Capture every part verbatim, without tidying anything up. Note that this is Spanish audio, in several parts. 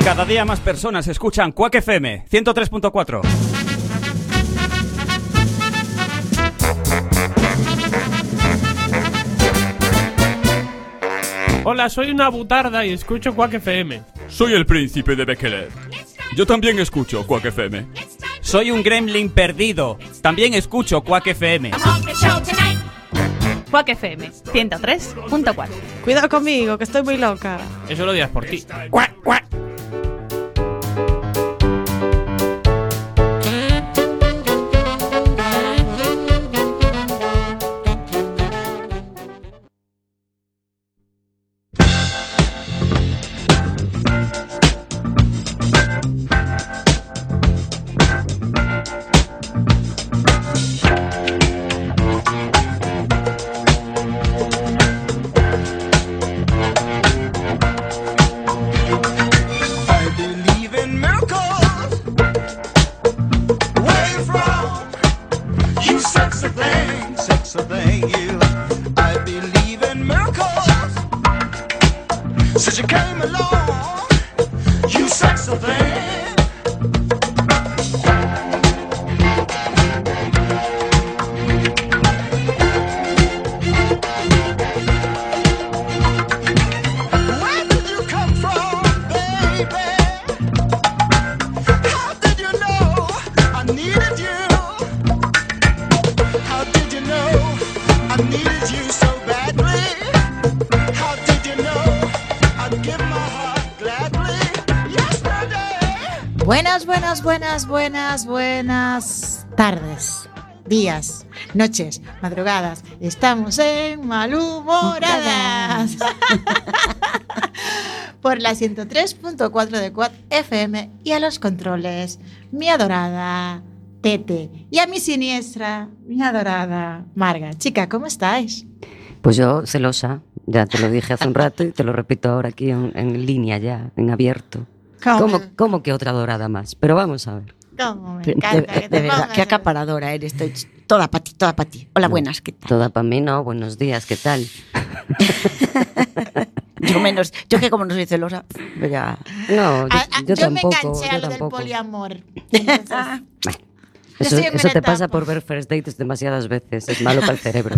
Cada día más personas escuchan Quack F M ciento tres punto cuatro. Hola, soy una butarda y escucho Quack F M. Soy el príncipe de Bekele. Yo también escucho Quack F M. Soy un gremlin perdido. También escucho Quack F M. Quack F M ciento tres punto cuatro. Cuidado conmigo, que estoy muy loca. Eso lo dirás por ti. Quack, quack. Buenas, buenas, buenas, buenas, buenas tardes, días, noches, madrugadas. Estamos en Malhumoradas por la ciento tres punto cuatro de Quack F M y a los controles, mi adorada Tete, y a mi siniestra, mi adorada Marga. Chica, ¿cómo estáis? Pues yo celosa, ya te lo dije hace un rato y te lo repito ahora aquí en, en línea ya, en abierto. ¿Cómo? ¿Cómo, ¿Cómo que otra dorada más? Pero vamos a ver. ¿Cómo me De, encanta de, que te de verdad, pongas qué a- acaparadora eres. Estoy toda para ti, toda para ti. Hola, No, buenas, ¿qué tal? Toda para mí, no. Buenos días, ¿qué tal? Yo menos, yo que como no soy celosa, ya. No, yo, A- a- yo yo tampoco. me enganché a yo lo del tampoco. poliamor. Entonces, Bueno, Yo eso soy en eso te etapa. pasa por ver First Dates demasiadas veces. Es malo para el cerebro.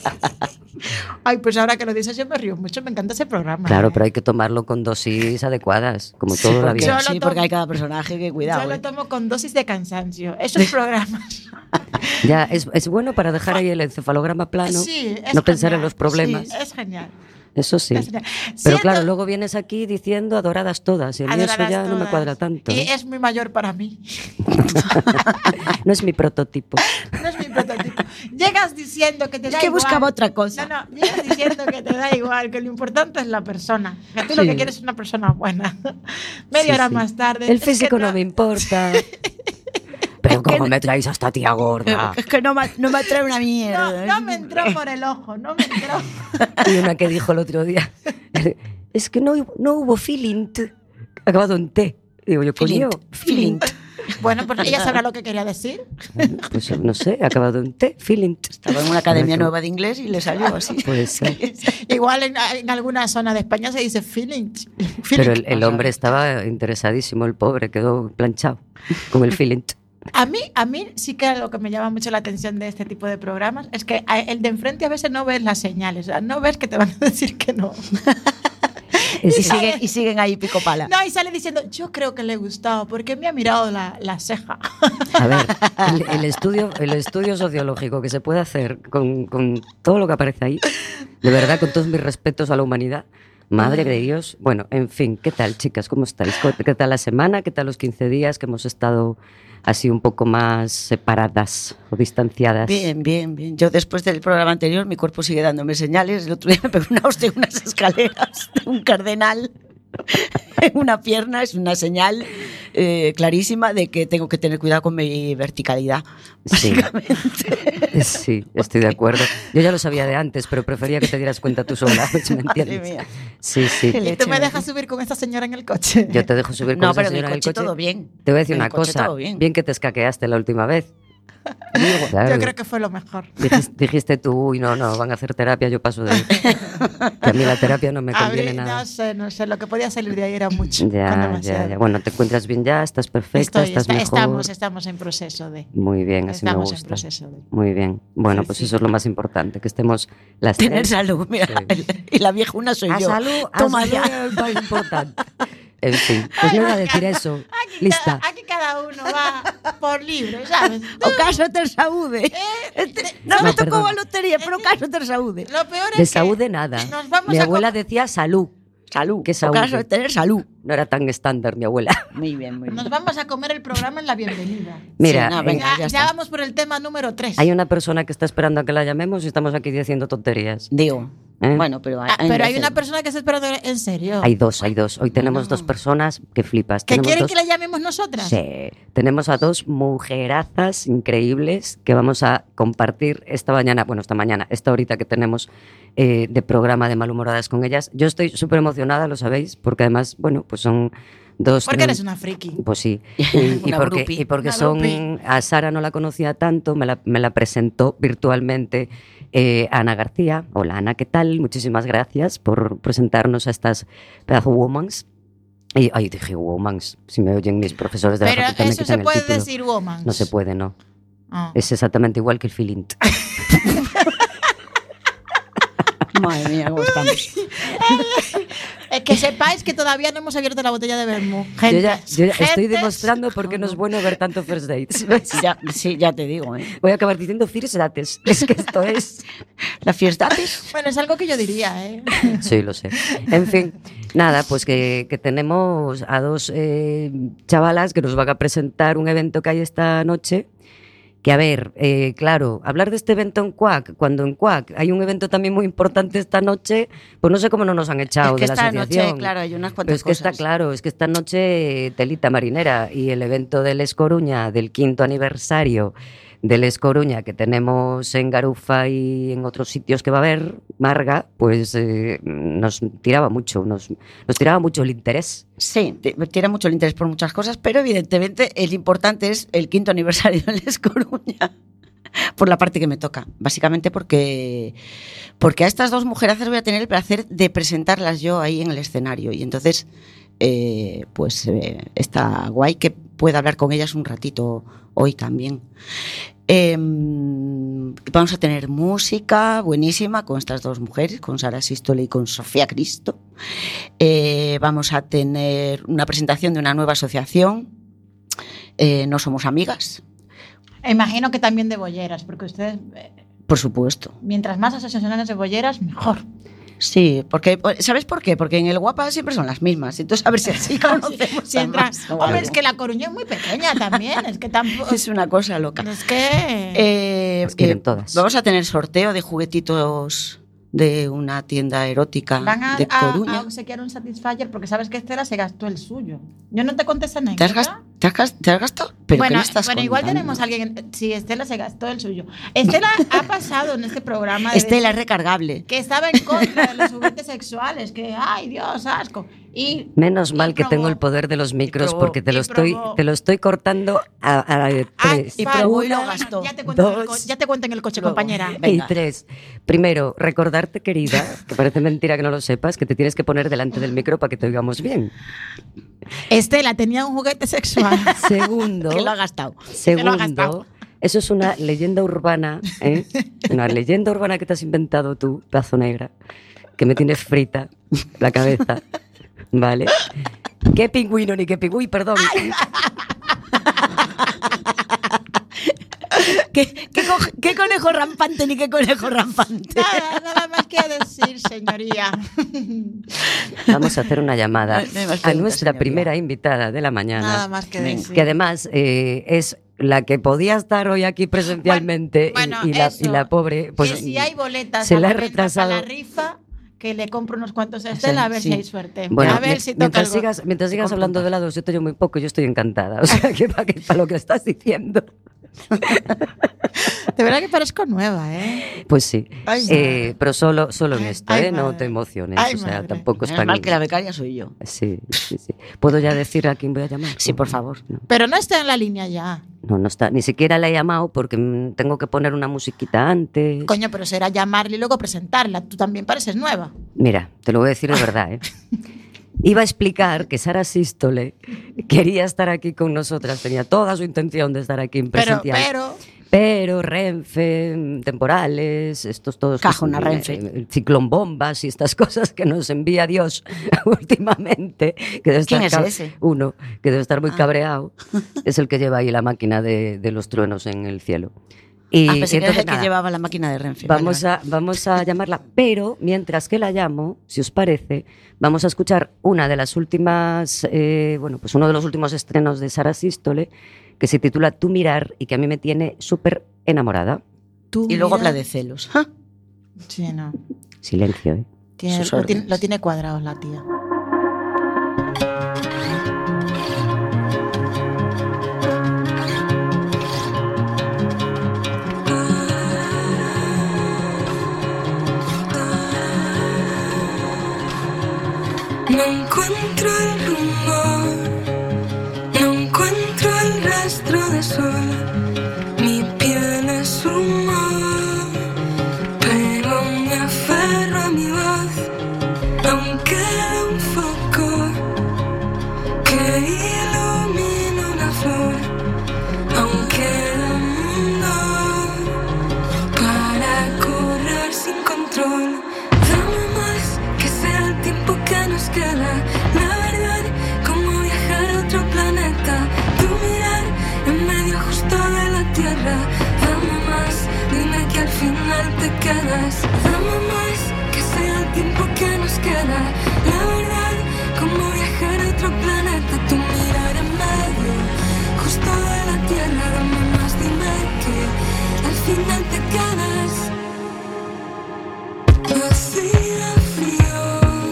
ay, pues ahora que lo dices yo me río mucho, me encanta ese programa. Claro, ¿eh? pero hay que tomarlo con dosis adecuadas, como Sí, todo la porque, vida. Yo lo sí, tomo- porque hay cada personaje que Yo cuidado. lo ¿eh? tomo con dosis de cansancio. Esos programas. Ya, es, es bueno para dejar ahí el encefalograma plano, Sí, es no pensar en genial. los problemas. Sí, es genial. Eso sí. Es genial. Pero Siento- claro, luego vienes aquí diciendo adoradas todas, y a mí eso adoradas ya no me todas. cuadra tanto. Y ¿eh? es muy mayor para mí. No es mi prototipo. No es mi prototipo. Llegas diciendo que te Es da que igual. buscaba otra cosa. No, no, llegas diciendo que te da igual, que lo importante es la persona. Que tú lo Sí. que quieres es una persona buena. Media Sí, hora sí. más tarde. El es que físico no no- me importa. Pero ¿cómo me traéis a esta tía gorda? Es que no me, no me atrae una No, mierda. no me entró por el ojo, no me entró. Y una que dijo el otro día, es que no, no hubo feeling, acabado en T. Digo yo, coño, Feeling. Bueno, pues ella sabrá lo que quería decir. pues no sé, acabado en T, feeling. Estaba en una academia Correcto. nueva de inglés y le salió así. Puede ser. Igual en, en alguna zona de España se dice feeling. Pero el, el hombre estaba interesadísimo, el pobre, quedó planchado con el feeling. A mí, a mí sí que lo que me llama mucho la atención de este tipo de programas es que a- el de enfrente a veces no ves las señales, o sea, no ves que te van a decir que no. Y Es- siguen, y siguen ahí pico pala. No, y sale diciendo, yo creo que le he gustado porque me ha mirado la, la ceja. A ver, el, el estudio, el estudio sociológico que se puede hacer con, con todo lo que aparece ahí, de verdad, con todos mis respetos a la humanidad, madre de Dios. Bueno, en fin, ¿qué tal, chicas? ¿Cómo estáis? ¿Qué tal la semana? ¿Qué tal los quince días que hemos estado así un poco más separadas o distanciadas? Bien, bien, bien. Yo después del programa anterior, mi cuerpo sigue dándome señales. El otro día me pegó una hostia en unas escaleras de un cardenal en una pierna. Es una señal eh, clarísima de que tengo que tener cuidado con mi verticalidad, Sí. básicamente. Sí, estoy de acuerdo. Yo ya lo sabía de antes, pero prefería que te dieras cuenta tú sola, ¿me Madre entiendes? mía. Sí, sí. Qué Y leche tú me me dejas subir con esta señora en el coche. Yo te dejo subir con No, esa pero en el señora coche todo bien. Te voy a decir En el una coche cosa. todo bien. Bien que te escaqueaste la última vez. Claro. Yo creo que fue lo mejor. Dijiste, dijiste tú, uy, no, no, van a hacer terapia, yo paso de ahí. Que a mí la terapia no me A conviene ver, nada. no sé, no sé, lo que podía salir de ahí era mucho. con Ya, ya, demasiado. ya. Bueno, te encuentras bien ya, estás perfecta, Estoy- estás está- mejor. estamos, estamos en proceso de. Muy bien, así me Estamos en gusta. proceso de. Muy bien. Bueno, Sí, pues sí. eso es lo más importante, que estemos las Tener tres. salud, mira. Sí. Y la viejuna soy A yo. salud, a Toma salud ya. es lo más importante. En fin, pues no iba a decir eso. Aquí, Lista. Cada, aquí cada uno va por libre, ¿sabes? O caso ter saúde. Este, no, No, me tocó perdona. a lotería, pero caso ter saúde. Lo peor es De que saúde nada. nos vamos Mi a abuela com- decía salud. Salud. ¿Qué O saúde? caso de tener salud. No era tan estándar mi abuela. Muy bien, muy bien. nos vamos a comer el programa en la bienvenida. Mira, Sí, no, en- venga. Ya, ya ya está. vamos por el tema número tres. hay una persona que está esperando a que la llamemos y estamos aquí diciendo tonterías. Digo. ¿Eh? Bueno, pero hay, Ah, pero hay veces- una persona que está esperando en serio. Hay dos, hay dos. Hoy tenemos dos personas que flipas. ¿Que Tenemos quieren dos- que la llamemos nosotras? Sí, tenemos a dos mujerazas increíbles que vamos a compartir esta mañana, bueno, esta mañana, esta horita que tenemos eh, de programa de Malhumoradas con ellas. Yo estoy súper emocionada, lo sabéis, porque además, bueno, pues son dos... Porque eres una friki. Pues sí, y, y Una porque, groupie. y porque Una son... groupie. A Sara no la conocía tanto, me la, me la presentó virtualmente eh, Ana García. Hola Ana, ¿qué tal? Muchísimas gracias por presentarnos a estas pedazo womans. Y, ay, dije womans, si me oyen mis profesores de la Pero facultad me eso quitan se el puede título. decir woman. No se puede, no. Ah. Es exactamente igual que el filint. Madre mía, cómo estamos. Eh, que sepáis que todavía no hemos abierto la botella de vermú. Gente, Yo ya, yo ya estoy gentes. demostrando por qué no es bueno ver tanto first dates. Sí, ya, sí, ya te digo, ¿eh? Voy a acabar diciendo first dates. Es que esto es... La fiesta. Bueno, es algo que yo diría, ¿eh? Sí, lo sé. En fin, nada, pues que, que tenemos a dos eh, chavalas que nos van a presentar un evento que hay esta noche. Que a ver, eh, claro, hablar de este evento en Cuac, cuando en Cuac hay un evento también muy importante esta noche, pues no sé cómo no nos han echado Es que de la esta asociación. noche, claro, hay unas Pero cuantas es que está cosas. claro, es que esta noche eh, telita marinera y el evento del Les Coruña, del quinto aniversario del Les Coruña que tenemos en Garufa y en otros sitios que va a haber, Marga, pues eh, nos tiraba mucho, nos, nos tiraba mucho el interés. Sí, te- tiene mucho el interés por muchas cosas, pero evidentemente el importante es el quinto aniversario de Les Coruña. Por la parte que me toca, básicamente porque, porque a estas dos mujerazas voy a tener el placer de presentarlas yo ahí en el escenario. Y entonces, eh, pues eh, está guay que pueda hablar con ellas un ratito hoy también. Eh, vamos a tener música buenísima con estas dos mujeres, con Sara Sístole y con Sofía Cristo. Eh, vamos a tener una presentación de una nueva asociación, eh, No Somos Amigas, Imagino que también de bolleras, porque ustedes, eh, por supuesto. mientras más asociaciones de bolleras, mejor. Sí, porque ¿sabes por qué? Porque en el Guapa siempre son las mismas. Entonces, a ver si así conocemos Si a entra- más. Hombre, es que La Coruña es muy pequeña también, es que tampoco... Es una cosa loca. Es que... Eh, Las quieren eh, todas. Vamos a tener sorteo de juguetitos de una tienda erótica Van a, de a, Coruña. a obsequiar un Satisfyer porque sabes que Estela se gastó el suyo. Yo no te conté esa ¿Te anécdota. has, gas- te has gas- te has gastado? ¿Pero bueno, qué me estás bueno igual contando? tenemos a alguien. Sí, Estela se gastó el suyo. Estela ha pasado en este programa de Estela es decir recargable. que estaba en contra de los juguetes sexuales, que ay Dios, asco. Y Menos y mal que probó. tengo el poder de los micros probó, porque te y lo estoy, probó. te lo estoy cortando a, a Ah, tres. y vale, probó y lo bueno, gastó. Ya te cuento, en el, Dos. co- ya te cuento en el coche, Luego. compañera. Y Venga. tres. Primero, recordarte, querida, que parece mentira que no lo sepas, que te tienes que poner delante del micro para que te oigamos bien. Estela tenía un juguete sexual. Segundo, Que lo ha gastado. lo ha gastado. segundo, eso es una leyenda urbana, ¿eh? Una leyenda urbana que te has inventado tú, pedazo negra, que me tienes frita la cabeza, ¿vale? ¿Qué pingüino ni qué pingüí, perdón? ¿Qué, qué, co- qué conejo rampante ni qué conejo rampante? Nada, nada más que decir, señoría. Vamos a hacer una llamada No hay más a preguntas, nuestra señoría. primera invitada de la mañana. Nada más que Venga. decir. Que además eh, es la que podía estar hoy aquí presencialmente y- Bueno, y, la, eso. y la pobre, pues que si hay boletas se a la la he venta retrasado. para la rifa, que le compro unos cuantos a Estela a ver sí. si hay suerte. Bueno, a ver mi- si toca mientras algo. sigas, mientras sigas compro hablando un de helados, yo te oyo muy poco, yo estoy encantada. O sea, que para, que para lo que estás diciendo. De verdad que parezco nueva, ¿eh? Pues sí, Ay, eh, pero solo, solo en Ay, esto, ay, ¿eh? No madre. te emociones, Ay, o sea, madre. tampoco es Menos tan... mal que la becaria soy yo. Sí, sí, sí. ¿Puedo ya decir a quién voy a llamar? Sí, por favor. No, Pero no está en la línea ya. no, no está. Ni siquiera la he llamado porque mm, tengo que poner una musiquita antes. Coño, pero será llamarle y luego presentarla. Tú también pareces nueva. Mira, te lo voy a decir de verdad, ¿eh? Iba a explicar que Sara Sístole quería estar aquí con nosotras, tenía toda su intención de estar aquí en Pero, presencial. pero... Pero Renfe, temporales, estos todos... Cajona, eh, Renfe. eh, Ciclón bombas y estas cosas que nos envía Dios últimamente. Que debe ¿Quién estar es cab- ese? Uno, que debe estar muy Ah. cabreado. Es el que lleva ahí la máquina de, de los truenos en el cielo. Y, Ah, pensé y que era entonces, el que nada, llevaba la máquina de Renfe. Vamos Vale, a, vamos a llamarla, pero mientras que la llamo, si os parece, vamos a escuchar una de las últimas, eh, bueno, pues uno de los últimos estrenos de Sara Sístole, que se titula Tu mirar y que a mí me tiene súper enamorada. Tú vale. Y luego mira- habla de celos. ¡Ja! Sí, no. Silencio, ¿eh? Tiene- Sus lo, tiene, órdenes. lo tiene cuadrado la tía. No encuentro el rumor, no encuentro el rastro de sol. Mi piel es humor, pero me aferro a mi voz. Aunque un foco que ilumina una flor, aunque un mundo para correr sin control. Dame más, que sea el tiempo que nos queda. La verdad, como viajar a otro planeta. Tu mirar en medio justo de la tierra. Dame más, dime que al final te quedas. Dame más, que sea el tiempo que nos queda. La verdad, como viajar a otro planeta. Tu mirar en medio justo de la tierra. Dame más, dime que al final te quedas. Hacía frío,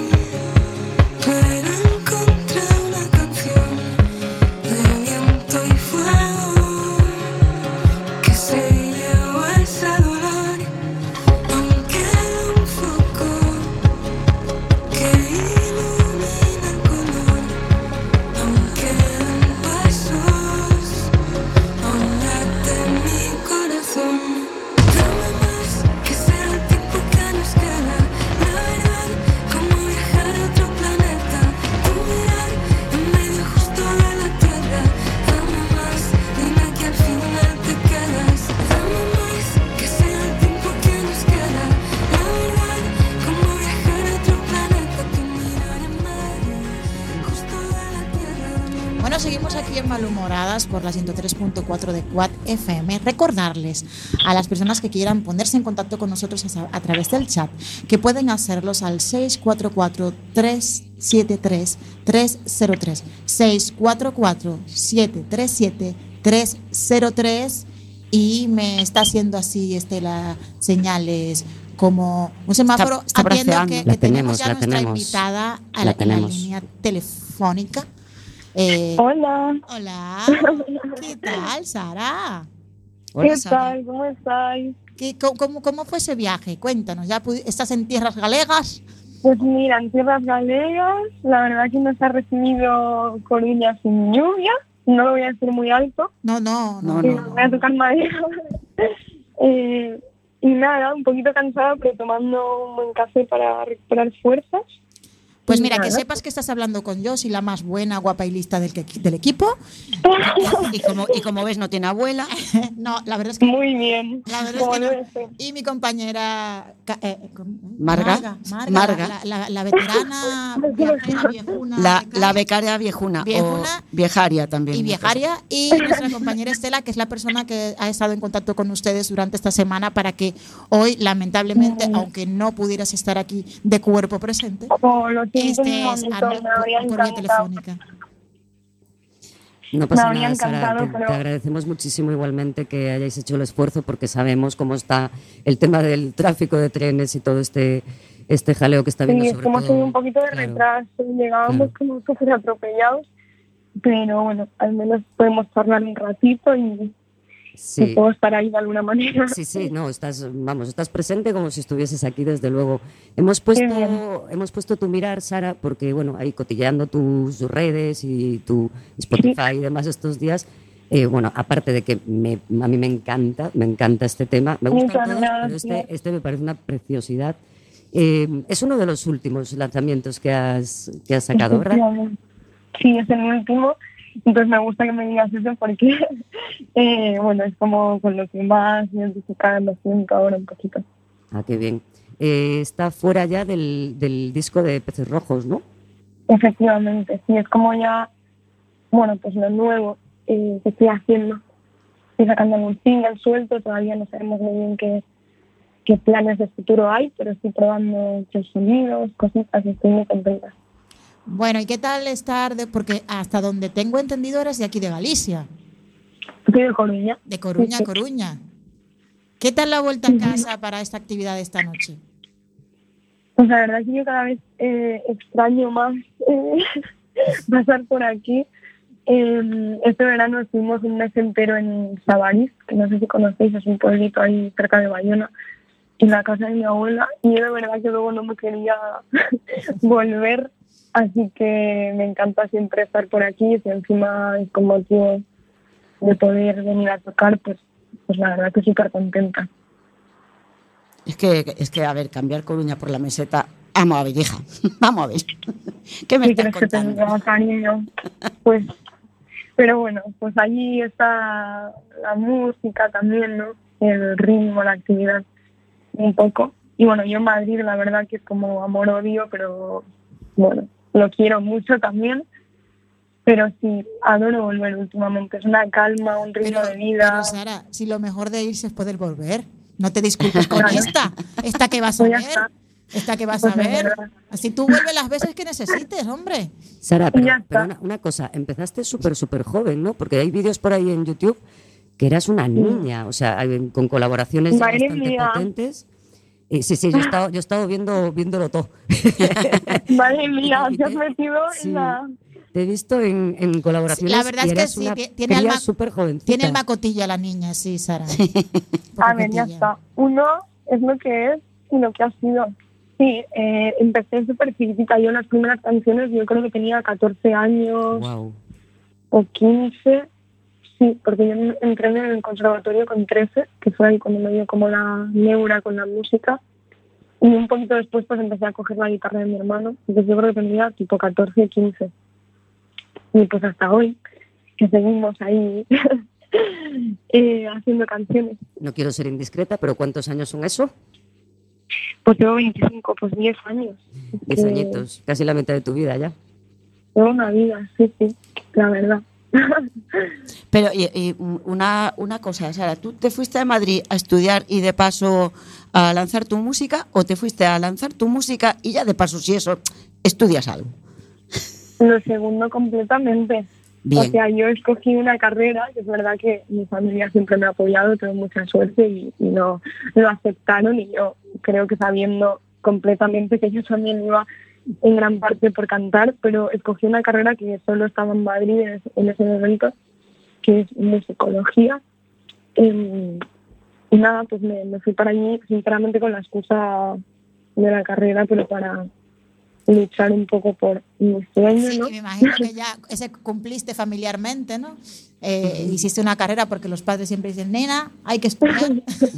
pero encontré una canción de viento y fuego que se llevó ese dolor. Aunque un foco que ilumina el color, aunque en pasos aún late mi corazón. Dame más, que sea el tiempo que nos queda. La verdad, como viajar a otro planeta. Tu mirar en medio justo de la tierra. Dame más, dime que al final te quedas. Dame más, que sea el tiempo que nos queda. La verdad, como viajar a otro planeta. Tu mirar en medio justo de la tierra. Bueno, seguimos aquí en Malhumoradas por la ciento tres punto cuatro de Quad F M. Recordarles a las personas que quieran ponerse en contacto con nosotros a, a través del chat que pueden hacerlos al seis cuatro cuatro, tres siete tres, tres cero tres. seis cuatro cuatro, siete tres siete, tres cero tres. Y me está haciendo así, Estela, señales como un semáforo. Está- está Atiendo braceando. que, La que tenemos tenemos, ya la nuestra tenemos. invitada a La la, en la tenemos. línea telefónica. Eh, Hola, Hola, ¿qué tal, Sara? Hola, ¿qué Sara. tal? ¿Cómo estáis? ¿Qué, cómo, cómo- cómo fue ese viaje? Cuéntanos, ¿ya pudi- estás en tierras galegas? Pues mira, en tierras galegas, la verdad que nos ha recibido Coruña sin lluvia, no lo voy a decir muy alto, No, no, no. No, y no, no. no. voy a tocar madera. Eh, y nada, un poquito cansada, pero tomando un buen café para recuperar fuerzas. Pues mira, que Nada. sepas que estás hablando con Josi, la más buena, guapa y lista del, que- del equipo. Y como, y como ves, no tiene abuela. No, la verdad es que... Muy bien, La verdad es como que no. debe ser. Y mi compañera ca- eh, ¿cómo? Marga. Marga, Marga. La, la- la veterana viajera, viejuna, La, becaria. la becaria viejuna. Viejuna. O viejaria también. Y viejaria, y nuestra compañera Estela, que es la persona que ha estado en contacto con ustedes durante esta semana para que hoy, lamentablemente, aunque no pudieras estar aquí de cuerpo presente, Oh, lo siento un estés montón, a- me habría por, por vía encantado. telefónica. No pasa Me habría nada, Sara. encantado, Te, pero- te agradecemos muchísimo igualmente que hayáis hecho el esfuerzo porque sabemos cómo está el tema del tráfico de trenes y todo este este jaleo que está Sí, viendo es sobre que hemos todo. tenido un poquito de Claro. retraso, llegábamos Claro. como súper atropellados, pero bueno, al menos podemos charlar un ratito y, Sí. Y puedo estar ahí de alguna manera. Sí, sí, no, estás, vamos, estás presente como si estuvieses aquí, desde luego. Hemos Qué puesto, bien. hemos puesto tu mirar, Sara, porque, bueno, ahí cotilleando tus redes y tu Spotify y demás estos días, eh, bueno, aparte de que me, a mí me encanta, me encanta este tema, me gustan Muchas todos, gracias. pero este, este me parece una preciosidad. Eh, es uno de los últimos lanzamientos que has, que has sacado, ¿verdad? Efectivamente. Sí, es el último. Entonces me gusta que me digas eso porque, eh, bueno, es como con lo que más me identifica, me siento ahora un poquito. Ah, qué bien. Eh, está fuera ya del, del disco de Peces Rojos, ¿no? Efectivamente, sí, es como ya, bueno, pues lo nuevo eh, que estoy haciendo. Estoy sacando un single suelto, todavía no sabemos muy bien qué, qué planes de futuro hay, pero estoy probando muchos sonidos, cositas y estoy muy contenta. Bueno, ¿y qué tal estar? De, porque hasta donde tengo entendido eres de aquí de Galicia. Estoy de Coruña. De Coruña, Sí, sí. Coruña. ¿Qué tal la vuelta a casa para esta actividad de esta noche? Pues la verdad es que yo cada vez eh, extraño más eh, pasar por aquí. Eh, este verano estuvimos un mes entero en Sabarís, que no sé si conocéis, es un pueblito ahí cerca de Bayona, en la casa de mi abuela, y yo de verdad que luego no me quería volver, así que me encanta siempre estar por aquí, si encima es con motivo de poder venir a tocar, pues, pues la verdad que súper contenta. Es que, es que, a ver, cambiar Coruña por la meseta. Vamos a ver, hija. Vamos a ver. ¿Qué me ¿Qué estás crees que te contando? diga, cariño? Pues, pero bueno, pues allí está la música también, ¿no? El ritmo, la actividad, un poco. Y bueno, yo en Madrid, la verdad que es como amor-odio, pero bueno, lo quiero mucho también. Pero sí, adoro volver últimamente. Es una calma, un ritmo Pero, de vida. pero Sara, si lo mejor de irse es poder volver. No te disculpes con Claro. esta. Esta que vas a Pues ya ver. está. Esta que vas Pues a es ver. verdad. Así tú vuelves las veces que necesites, hombre. Sara, pero, ya está. pero una, una cosa, empezaste súper, súper joven, ¿no? Porque hay vídeos por ahí en YouTube que eras una niña, o sea, hay- con colaboraciones ya Madre bastante mía. potentes. Y sí, sí, yo he estado, yo he estado viendo, viéndolo todo. Madre mía, Y te has te- metido sí, en la... Te he visto en, en colaboraciones La verdad y es que eras sí, una ti- tiene cría alma- súper jovencita. Tiene el macotillo la niña, sí, Sara. A ver, ya está. Uno es lo que es y lo que ha sido. Sí, eh, empecé súper chiquitita. Yo las primeras canciones, yo creo que tenía catorce años Wow. o quince. Sí, porque yo entré en el conservatorio con trece, que fue ahí cuando me dio como la neura con la música. Y un poquito después pues empecé a coger la guitarra de mi hermano. Entonces yo creo que tenía tipo catorce, quince. Y pues hasta hoy, que seguimos ahí eh, haciendo canciones. No quiero ser indiscreta, pero ¿cuántos años son eso? Pues tengo veinticinco, pues diez años. Diez Eh, añitos, casi la mitad de tu vida ya. Tengo una vida, sí, sí, la verdad. Pero y, y una, una cosa, Sara, ¿tú te fuiste a Madrid a estudiar y de paso a lanzar tu música o te fuiste a lanzar tu música y ya de paso, si eso, estudias algo? Lo segundo completamente. Bien. O sea, yo escogí una carrera, que es verdad que mi familia siempre me ha apoyado, tengo mucha suerte y, y lo, lo aceptaron, y yo creo que sabiendo completamente que yo también iba en gran parte por cantar, pero escogí una carrera que solo estaba en Madrid en ese, en ese momento, que es musicología. Eh, y nada, pues me, me fui para allí sinceramente con la excusa de la carrera, pero para luchar un poco por mi sueño, Sí, ¿no? me imagino que ya ese cumpliste familiarmente, ¿no? Eh, hiciste una carrera porque los padres siempre dicen, nena, hay que estudiar.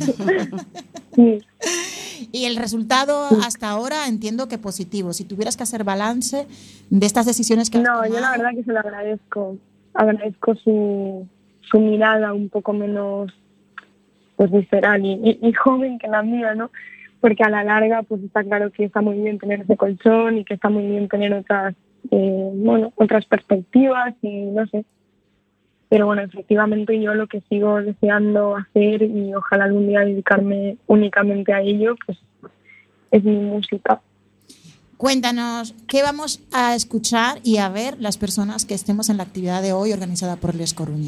Sí. Y el resultado hasta ahora entiendo que positivo. Si tuvieras que hacer balance de estas decisiones que has No, yo la tomado, verdad que se lo agradezco. Agradezco su, su mirada un poco menos pues visceral y, y, y joven que la mía, ¿no? Porque a la larga pues está claro que está muy bien tener ese colchón y que está muy bien tener otras, eh, bueno, otras perspectivas y no sé. Pero bueno, efectivamente yo lo que sigo deseando hacer y ojalá algún día dedicarme únicamente a ello, pues es mi música. cuéntanos, ¿qué vamos a escuchar y a ver las personas que estemos en la actividad de hoy organizada por Les Coruña?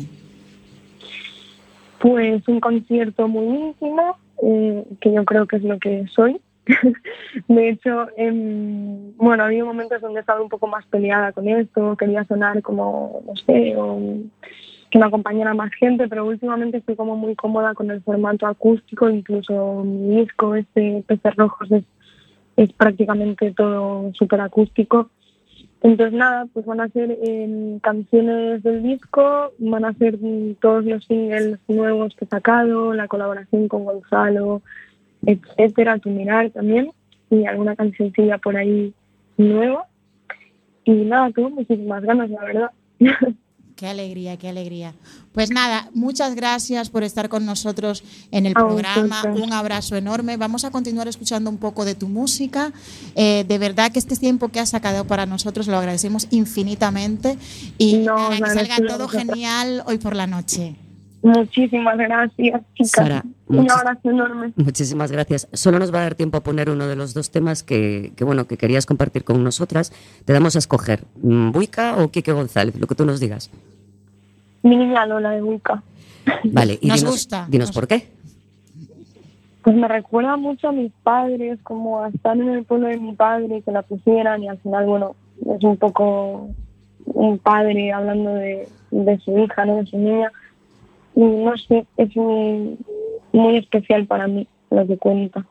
Pues un concierto muy íntimo, eh, que yo creo que es lo que soy. De hecho, eh, bueno, ha habido momentos donde he estado un poco más peleada con esto, quería sonar como, no sé, o que me acompañara más gente, pero últimamente estoy como muy cómoda con el formato acústico, incluso mi disco, este Peces Rojos, es, es prácticamente todo súper acústico. Entonces nada, pues van a ser eh, canciones del disco, van a ser todos los singles nuevos que he sacado, la colaboración con Gonzalo, etcétera, Tu Mirar también, y alguna cancioncilla por ahí nueva. Y nada, tengo muchísimas ganas, la verdad. Qué alegría, qué alegría. Pues nada, muchas gracias por estar con nosotros en el A programa. vosotros. Un abrazo enorme. Vamos a continuar escuchando un poco de tu música. Eh, de verdad que este tiempo que has sacado para nosotros lo agradecemos infinitamente. Y No, nada, que nada, salga sí, todo vosotras. genial hoy por la noche. Muchísimas gracias, chicas. Sara, Un muchis- abrazo enorme. Muchísimas gracias. Solo nos va a dar tiempo a poner uno de los dos temas que, que, bueno, que querías compartir con nosotras. Te damos a escoger, mm, ¿Buica o Quique González? Lo que tú nos digas. Mi niña Lola de Wicca. Vale, y Nos dinos, gusta, dinos nos- por qué. Pues me recuerda mucho a mis padres, como a estar en el pueblo de mi padre, que la pusieran, y al final, bueno, es un poco un padre hablando de, de su hija, ¿no? De su niña. Y no sé, es muy, muy especial para mí lo que cuenta.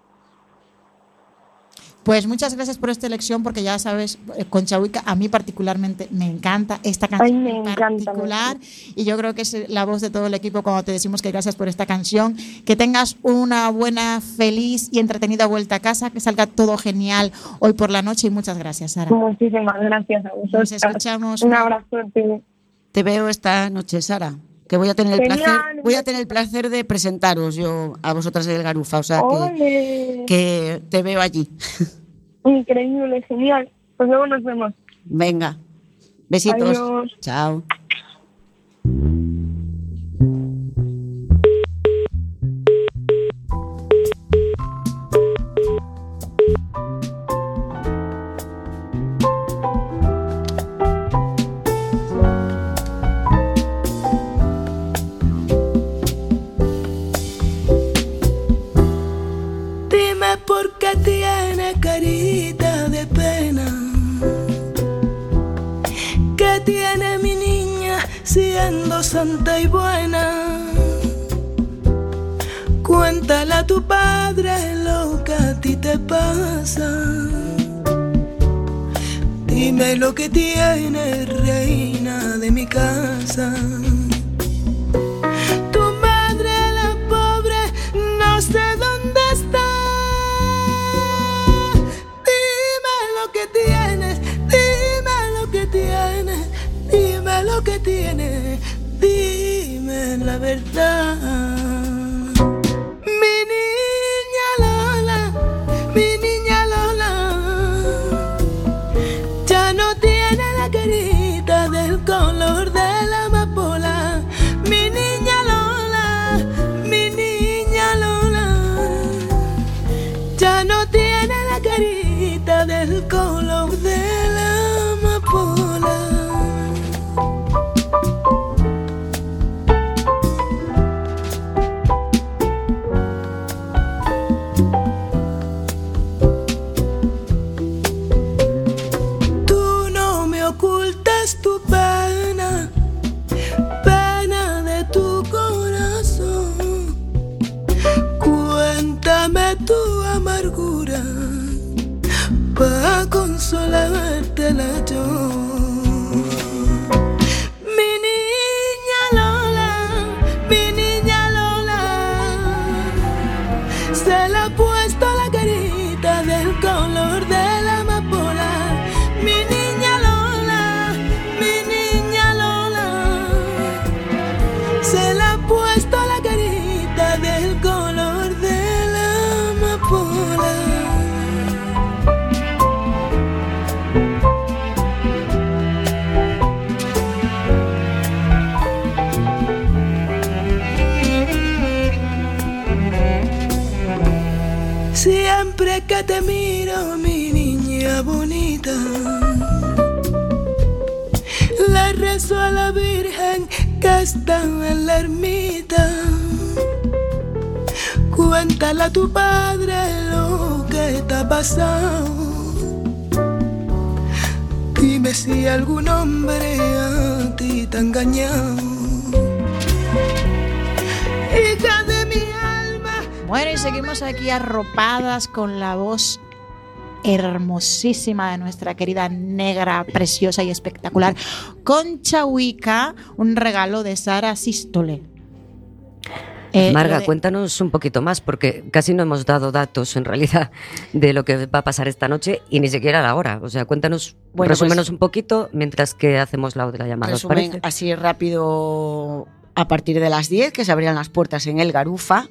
Pues muchas gracias por esta elección, porque ya sabes, eh, Concha Buica, a mí particularmente me encanta esta canción me en encanta particular, y yo creo que es la voz de todo el equipo cuando te decimos que gracias por esta canción. Que tengas una buena, feliz y entretenida vuelta a casa, que salga todo genial hoy por la noche, y muchas gracias, Sara. Muchísimas gracias a vosotros. Nos escuchamos. Un abrazo. Te veo esta noche, Sara, que voy a tener el Genial. placer, voy a tener el placer de presentaros yo a vosotras en el Garufa, o sea que, ¡Ole! que te veo allí. Increíble, genial. Pues luego nos vemos. Venga, besitos. Adiós. Chao. Dime por qué tiene carita de pena. ¿Qué tiene mi niña siendo santa y buena? Cuéntale a tu padre lo que a ti te pasa. Dime lo que tiene, reina de mi casa. Tu madre, la pobre, no sé dónde está. Dime lo que tienes, dime lo que tienes, dime lo que tienes, dime la verdad. Mi niña Lola, mi niña Lola, ya no tiene la carita del color de la amapola. Mi niña Lola, mi niña Lola, ya no tiene la carita del color de la amapola. Tú no me ocultas tu pena, pena de tu corazón. Cuéntame tu amargura pa' consolártela yo. Mi niña Lola, mi niña Lola, se le ha puesto la carita del color de la amapola. Mi niña Lola, mi niña Lola, se le ha puesto la carita del color de la amapola. Siempre que te miro, mi niña bonita, le rezo a la Virgen que está en la ermita. Cuéntale a tu padre lo que te ha pasado. Dime si algún hombre a ti te ha engañado. Bueno, y seguimos aquí arropadas con la voz hermosísima de nuestra querida negra, preciosa y espectacular Concha Huica, un regalo de Sara Sístole. Eh, Marga, de... cuéntanos un poquito más, porque casi no hemos dado datos en realidad de lo que va a pasar esta noche y ni siquiera la hora. O sea, cuéntanos, bueno, resúmenos pues, un poquito mientras que hacemos la otra llamada. ¿Os parece? Así rápido, a partir de las diez, que se abrirán las puertas en el Garufa,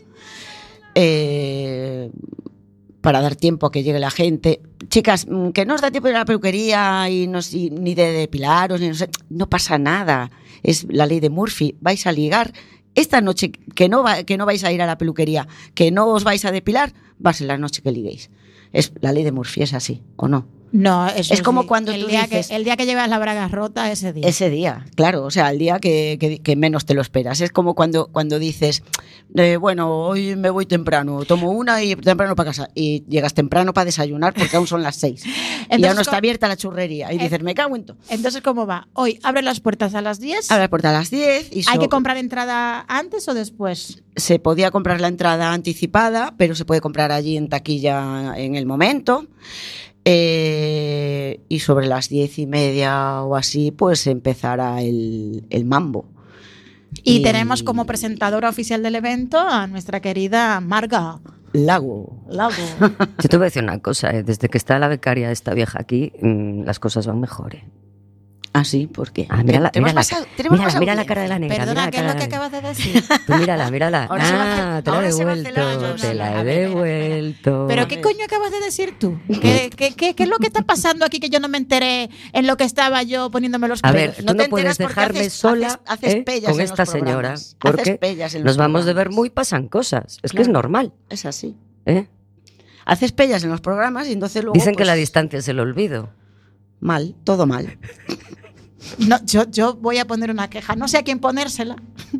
eh, para dar tiempo a que llegue la gente. Chicas, que no os da tiempo de ir a la peluquería y no, y, ni de depilaros, ni no sé, no pasa nada. Es la ley de Murphy. Vais a ligar. Esta noche que no, va, que no vais a ir a la peluquería, que no os vais a depilar, va a ser la noche que liguéis. Es la ley de Murphy, es así, ¿o no? No, eso es como sí. cuando el tú día dices... Que, el día que llevas la braga rota, ese día. Ese día, claro, o sea, el día que, que, que menos te lo esperas. Es como cuando, cuando dices, eh, bueno, hoy me voy temprano, tomo una y temprano para casa. Y llegas temprano para desayunar porque aún son las seis. Entonces, y aún no está abierta la churrería. Y dices, me cago en todo. Entonces, ¿cómo va? Hoy abre las puertas a las diez. Abre las puertas a las diez. Y ¿Hay so- que comprar entrada antes o después? Se podía comprar la entrada anticipada, pero se puede comprar allí en taquilla en el momento. Eh, y sobre las diez y media o así, pues empezará el, el mambo. Y, y tenemos como presentadora oficial del evento a nuestra querida Marga Lago. Lago. Yo te voy a decir una cosa, ¿eh? Desde que está la becaria esta vieja aquí, mmm, las cosas van mejor. ¿eh? Ah, sí, ¿por qué? Ah, mira la, mira la, pasado, mira, mira la cara de la negra. Perdona, ¿qué es lo que acabas de decir? Tú mírala, mírala. Ahora ah, te la he devuelto, te la he devuelto. ¿Pero qué coño acabas de decir tú? ¿Qué, qué, qué, ¿Qué es lo que está pasando aquí que yo no me enteré en lo que estaba yo poniéndome los pelos? A ver, tú no, no puedes dejarme haces, sola haces, haces ¿eh? pellas con en esta los señora, haces porque pellas en nos los vamos de ver programas. muy pasan cosas. Es Claro, que es normal. Es así. ¿Eh? Haces pellas en los programas y entonces luego... Dicen pues, que la distancia es el olvido. Mal, todo mal. No, yo, yo voy a poner una queja. No sé a quién ponérsela.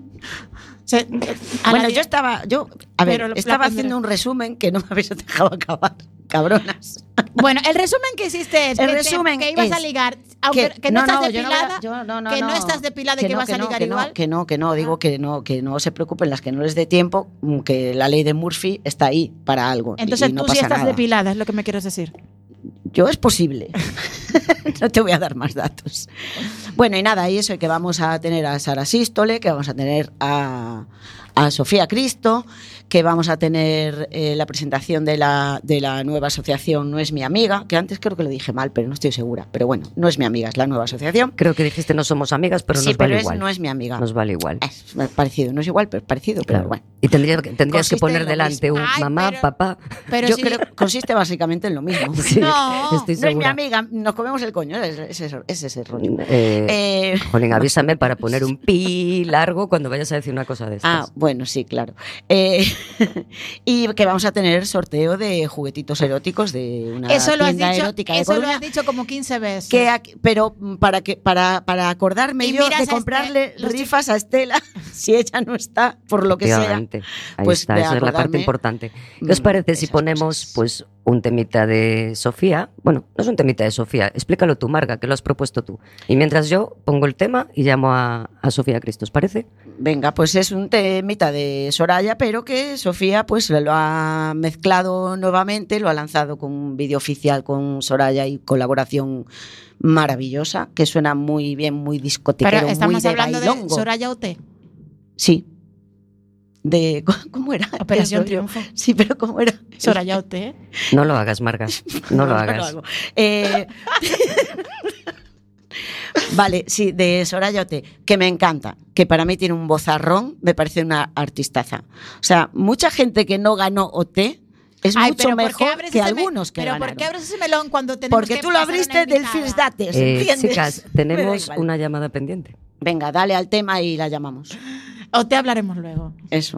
Se, bueno, yo estaba... yo A ver, Pero estaba la haciendo un resumen que no me habéis dejado acabar. Cabronas. Bueno, el resumen que hiciste es el que, resumen te, que ibas es a ligar, aunque que, que no, no estás yo depilada, no, yo no, no, que no, no estás depilada y que, que no, vas que a no, ligar que igual. No, que no, que no, digo que no, que no se preocupen las que no les dé tiempo, que la ley de Murphy está ahí para algo. Entonces y no tú sí pasa estás nada. depilada, es lo que me quieres decir. Yo es posible. No te voy a dar más datos. Bueno, y nada, y eso, que vamos a tener a Sara Sístole, que vamos a tener a, a Sofía Cristo, que vamos a tener eh, la presentación de la, de la nueva asociación No es mi amiga, que antes creo que lo dije mal, pero no estoy segura. Pero bueno, No es mi amiga, es la nueva asociación. Creo que dijiste no somos amigas, pero sí, nos vale pero igual. Es, no es mi amiga. Nos vale igual. Es parecido, no es igual, pero es parecido, claro. Pero bueno. Y tendrías, tendrías que poner en delante mismo. un Ay, mamá, pero, papá. Pero Yo si creo que consiste básicamente en lo mismo. Sí, no, estoy no es mi segura. amiga, nos comemos el coño, es, es, es, es ese rollo. Eh, Eh, Jolín, avísame para poner un pi largo cuando vayas a decir una cosa de estas. Ah, bueno, sí, claro. Eh, y que vamos a tener sorteo de juguetitos eróticos de una eso lo has tienda dicho, erótica de eso lo Coruña. has dicho como quince veces. Que aquí- pero para que para, para acordarme Y yo miras de a comprarle Estel- los rifas a Estela si ella no está, por lo que sea. Efectivamente. Ahí pues está, de esa es la parte acordarme, importante. ¿Qué os parece si esas ponemos cosas. pues un temita de Sofía? Bueno, no es un temita de Sofía, explícalo tú, Marga, que lo has propuesto tú. Y mientras yo pongo el tema y llamo a, a Sofía Cristo, ¿os parece? Venga, pues es un temita de Soraya, pero que Sofía pues lo ha mezclado nuevamente, lo ha lanzado con un vídeo oficial con Soraya y colaboración maravillosa, que suena muy bien, muy discotequero, Pero estamos muy de hablando bailongo. de Soraya O T. Sí. De ¿cómo era? Operación Eso, Triunfo. Sí, pero ¿cómo era? Soraya O T. No lo hagas, Marga, no lo hagas. hago. Eh, Vale, sí, de Soraya O T, que me encanta, que para mí tiene un vozarrón, me parece una artistaza. O sea, mucha gente que no ganó O T es Ay, mucho pero ¿por qué mejor abres que ese me- algunos que Pero ganaron. ¿por qué abres ese melón cuando tenemos Porque que tú lo pasar una abriste del invitada? First Dates, Eh, ¿entiendes? chicas, Me da tenemos igual. una llamada pendiente. Venga, dale al tema y la llamamos. O te hablaremos luego. Eso.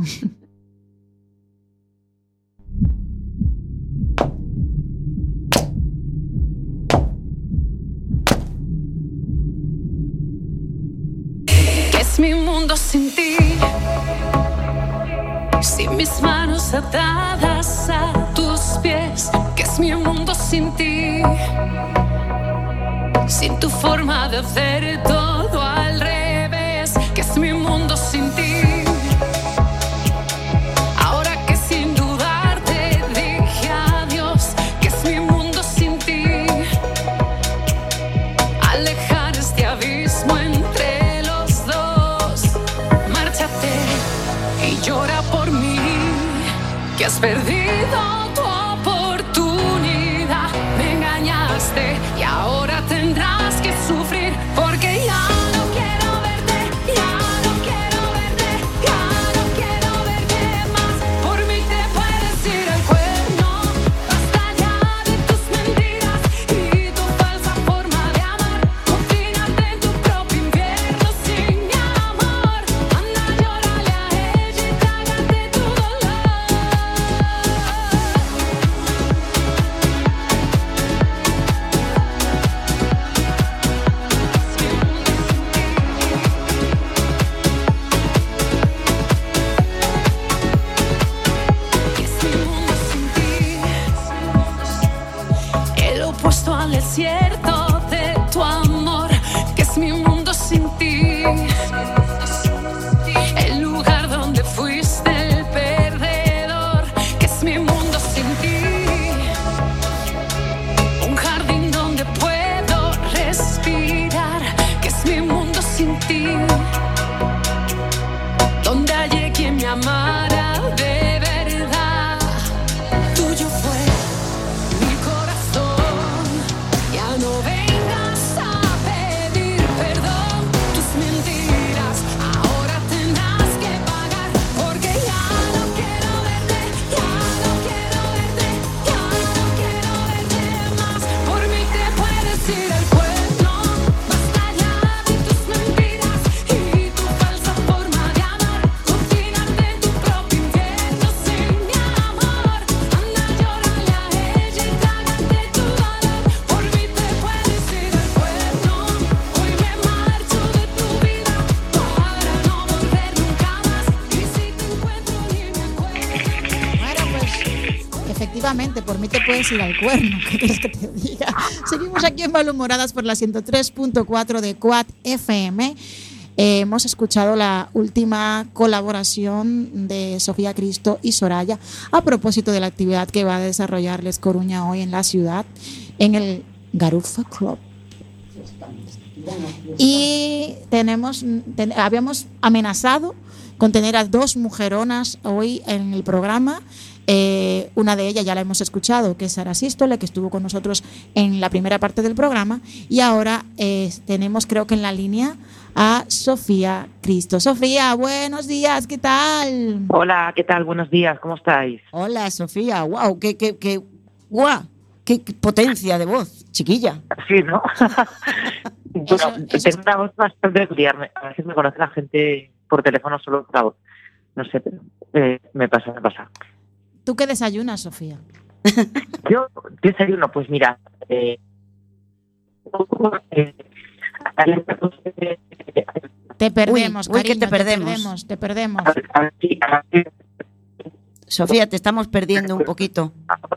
¿Qué es mi mundo sin ti? Sin mis manos atadas a tus pies. ¿Qué es mi mundo sin ti? Sin tu forma de hacer todo al revés. ¿Qué es mi mundo sin ti? Ahora que has perdido tu oportunidad. Me engañaste y ahora tendrás que sufrir, porque ya no quiero verte, ya no quiero verte, ya no quiero verte más. Por mí te puedes ir al cuerno, basta ya de tus mentiras y tu falsa forma de amar. Confínate en tu propio infierno sin mi amor. Anda, llórale a ella y trágate tu dolor. Que es mi mundo sin ti, el opuesto al desierto de tu amor. Que es mi mundo sin ti, el lugar donde fuiste el perdedor. Que es mi mundo sin ti, un jardín donde puedo respirar. Que es mi mundo sin ti, donde hallé quien me amara de verdad. Tuyo fue mi corazón, ya no vengas a pedir perdón. Tus mentiras ahora tendrás que pagar, porque ya no quiero verte, ya no quiero verte, ya no quiero verte más. Por mí te puedes ir al cuerno, basta ya de tus mentiras y tu falsa forma de amar. Confínate en tu propio infierno sin mi amor. Anda, llórale a ella y trágate tu dolor. Por mí te puedes ir al cuerno, hoy me marcho de tu vida para no volver nunca más. Y si te encuentro ni me acuerdo. Bueno, pues efectivamente, por mí te puedes ir al cuerno. ¿Qué quieres que te diga? Seguimos aquí en Malhumoradas por la ciento tres punto cuatro de Quack F M. Eh, hemos escuchado la última colaboración de Sofía Cristo y Soraya a propósito de la actividad que va a desarrollar Les Coruña hoy en la ciudad, en el Garufa Club. Y tenemos, ten- habíamos amenazado con tener a dos mujeronas hoy en el programa. Eh, una de ellas ya la hemos escuchado, que es Sara Sístole, que estuvo con nosotros en la primera parte del programa. Y ahora eh, tenemos, creo que en la línea, a Sofía Cristo. Sofía, buenos días, ¿qué tal? Hola, ¿qué tal? Buenos días, ¿cómo estáis? Hola, Sofía. Wow, qué, qué, qué, guau, qué, qué potencia de voz, chiquilla. Sí, ¿no? Bueno, Eso- eso tengo una voz bastante peculiar. A veces me conoce la gente por teléfono solo por la voz. No sé, pero eh, me pasa, me pasa. ¿Tú qué desayunas, Sofía? Yo desayuno, pues mira, eh, eh, Te perdemos, Uy, uy, que cariño, te perdemos. Te perdemos, te perdemos. a ver si- a ver Sofía, te estamos perdiendo un poquito.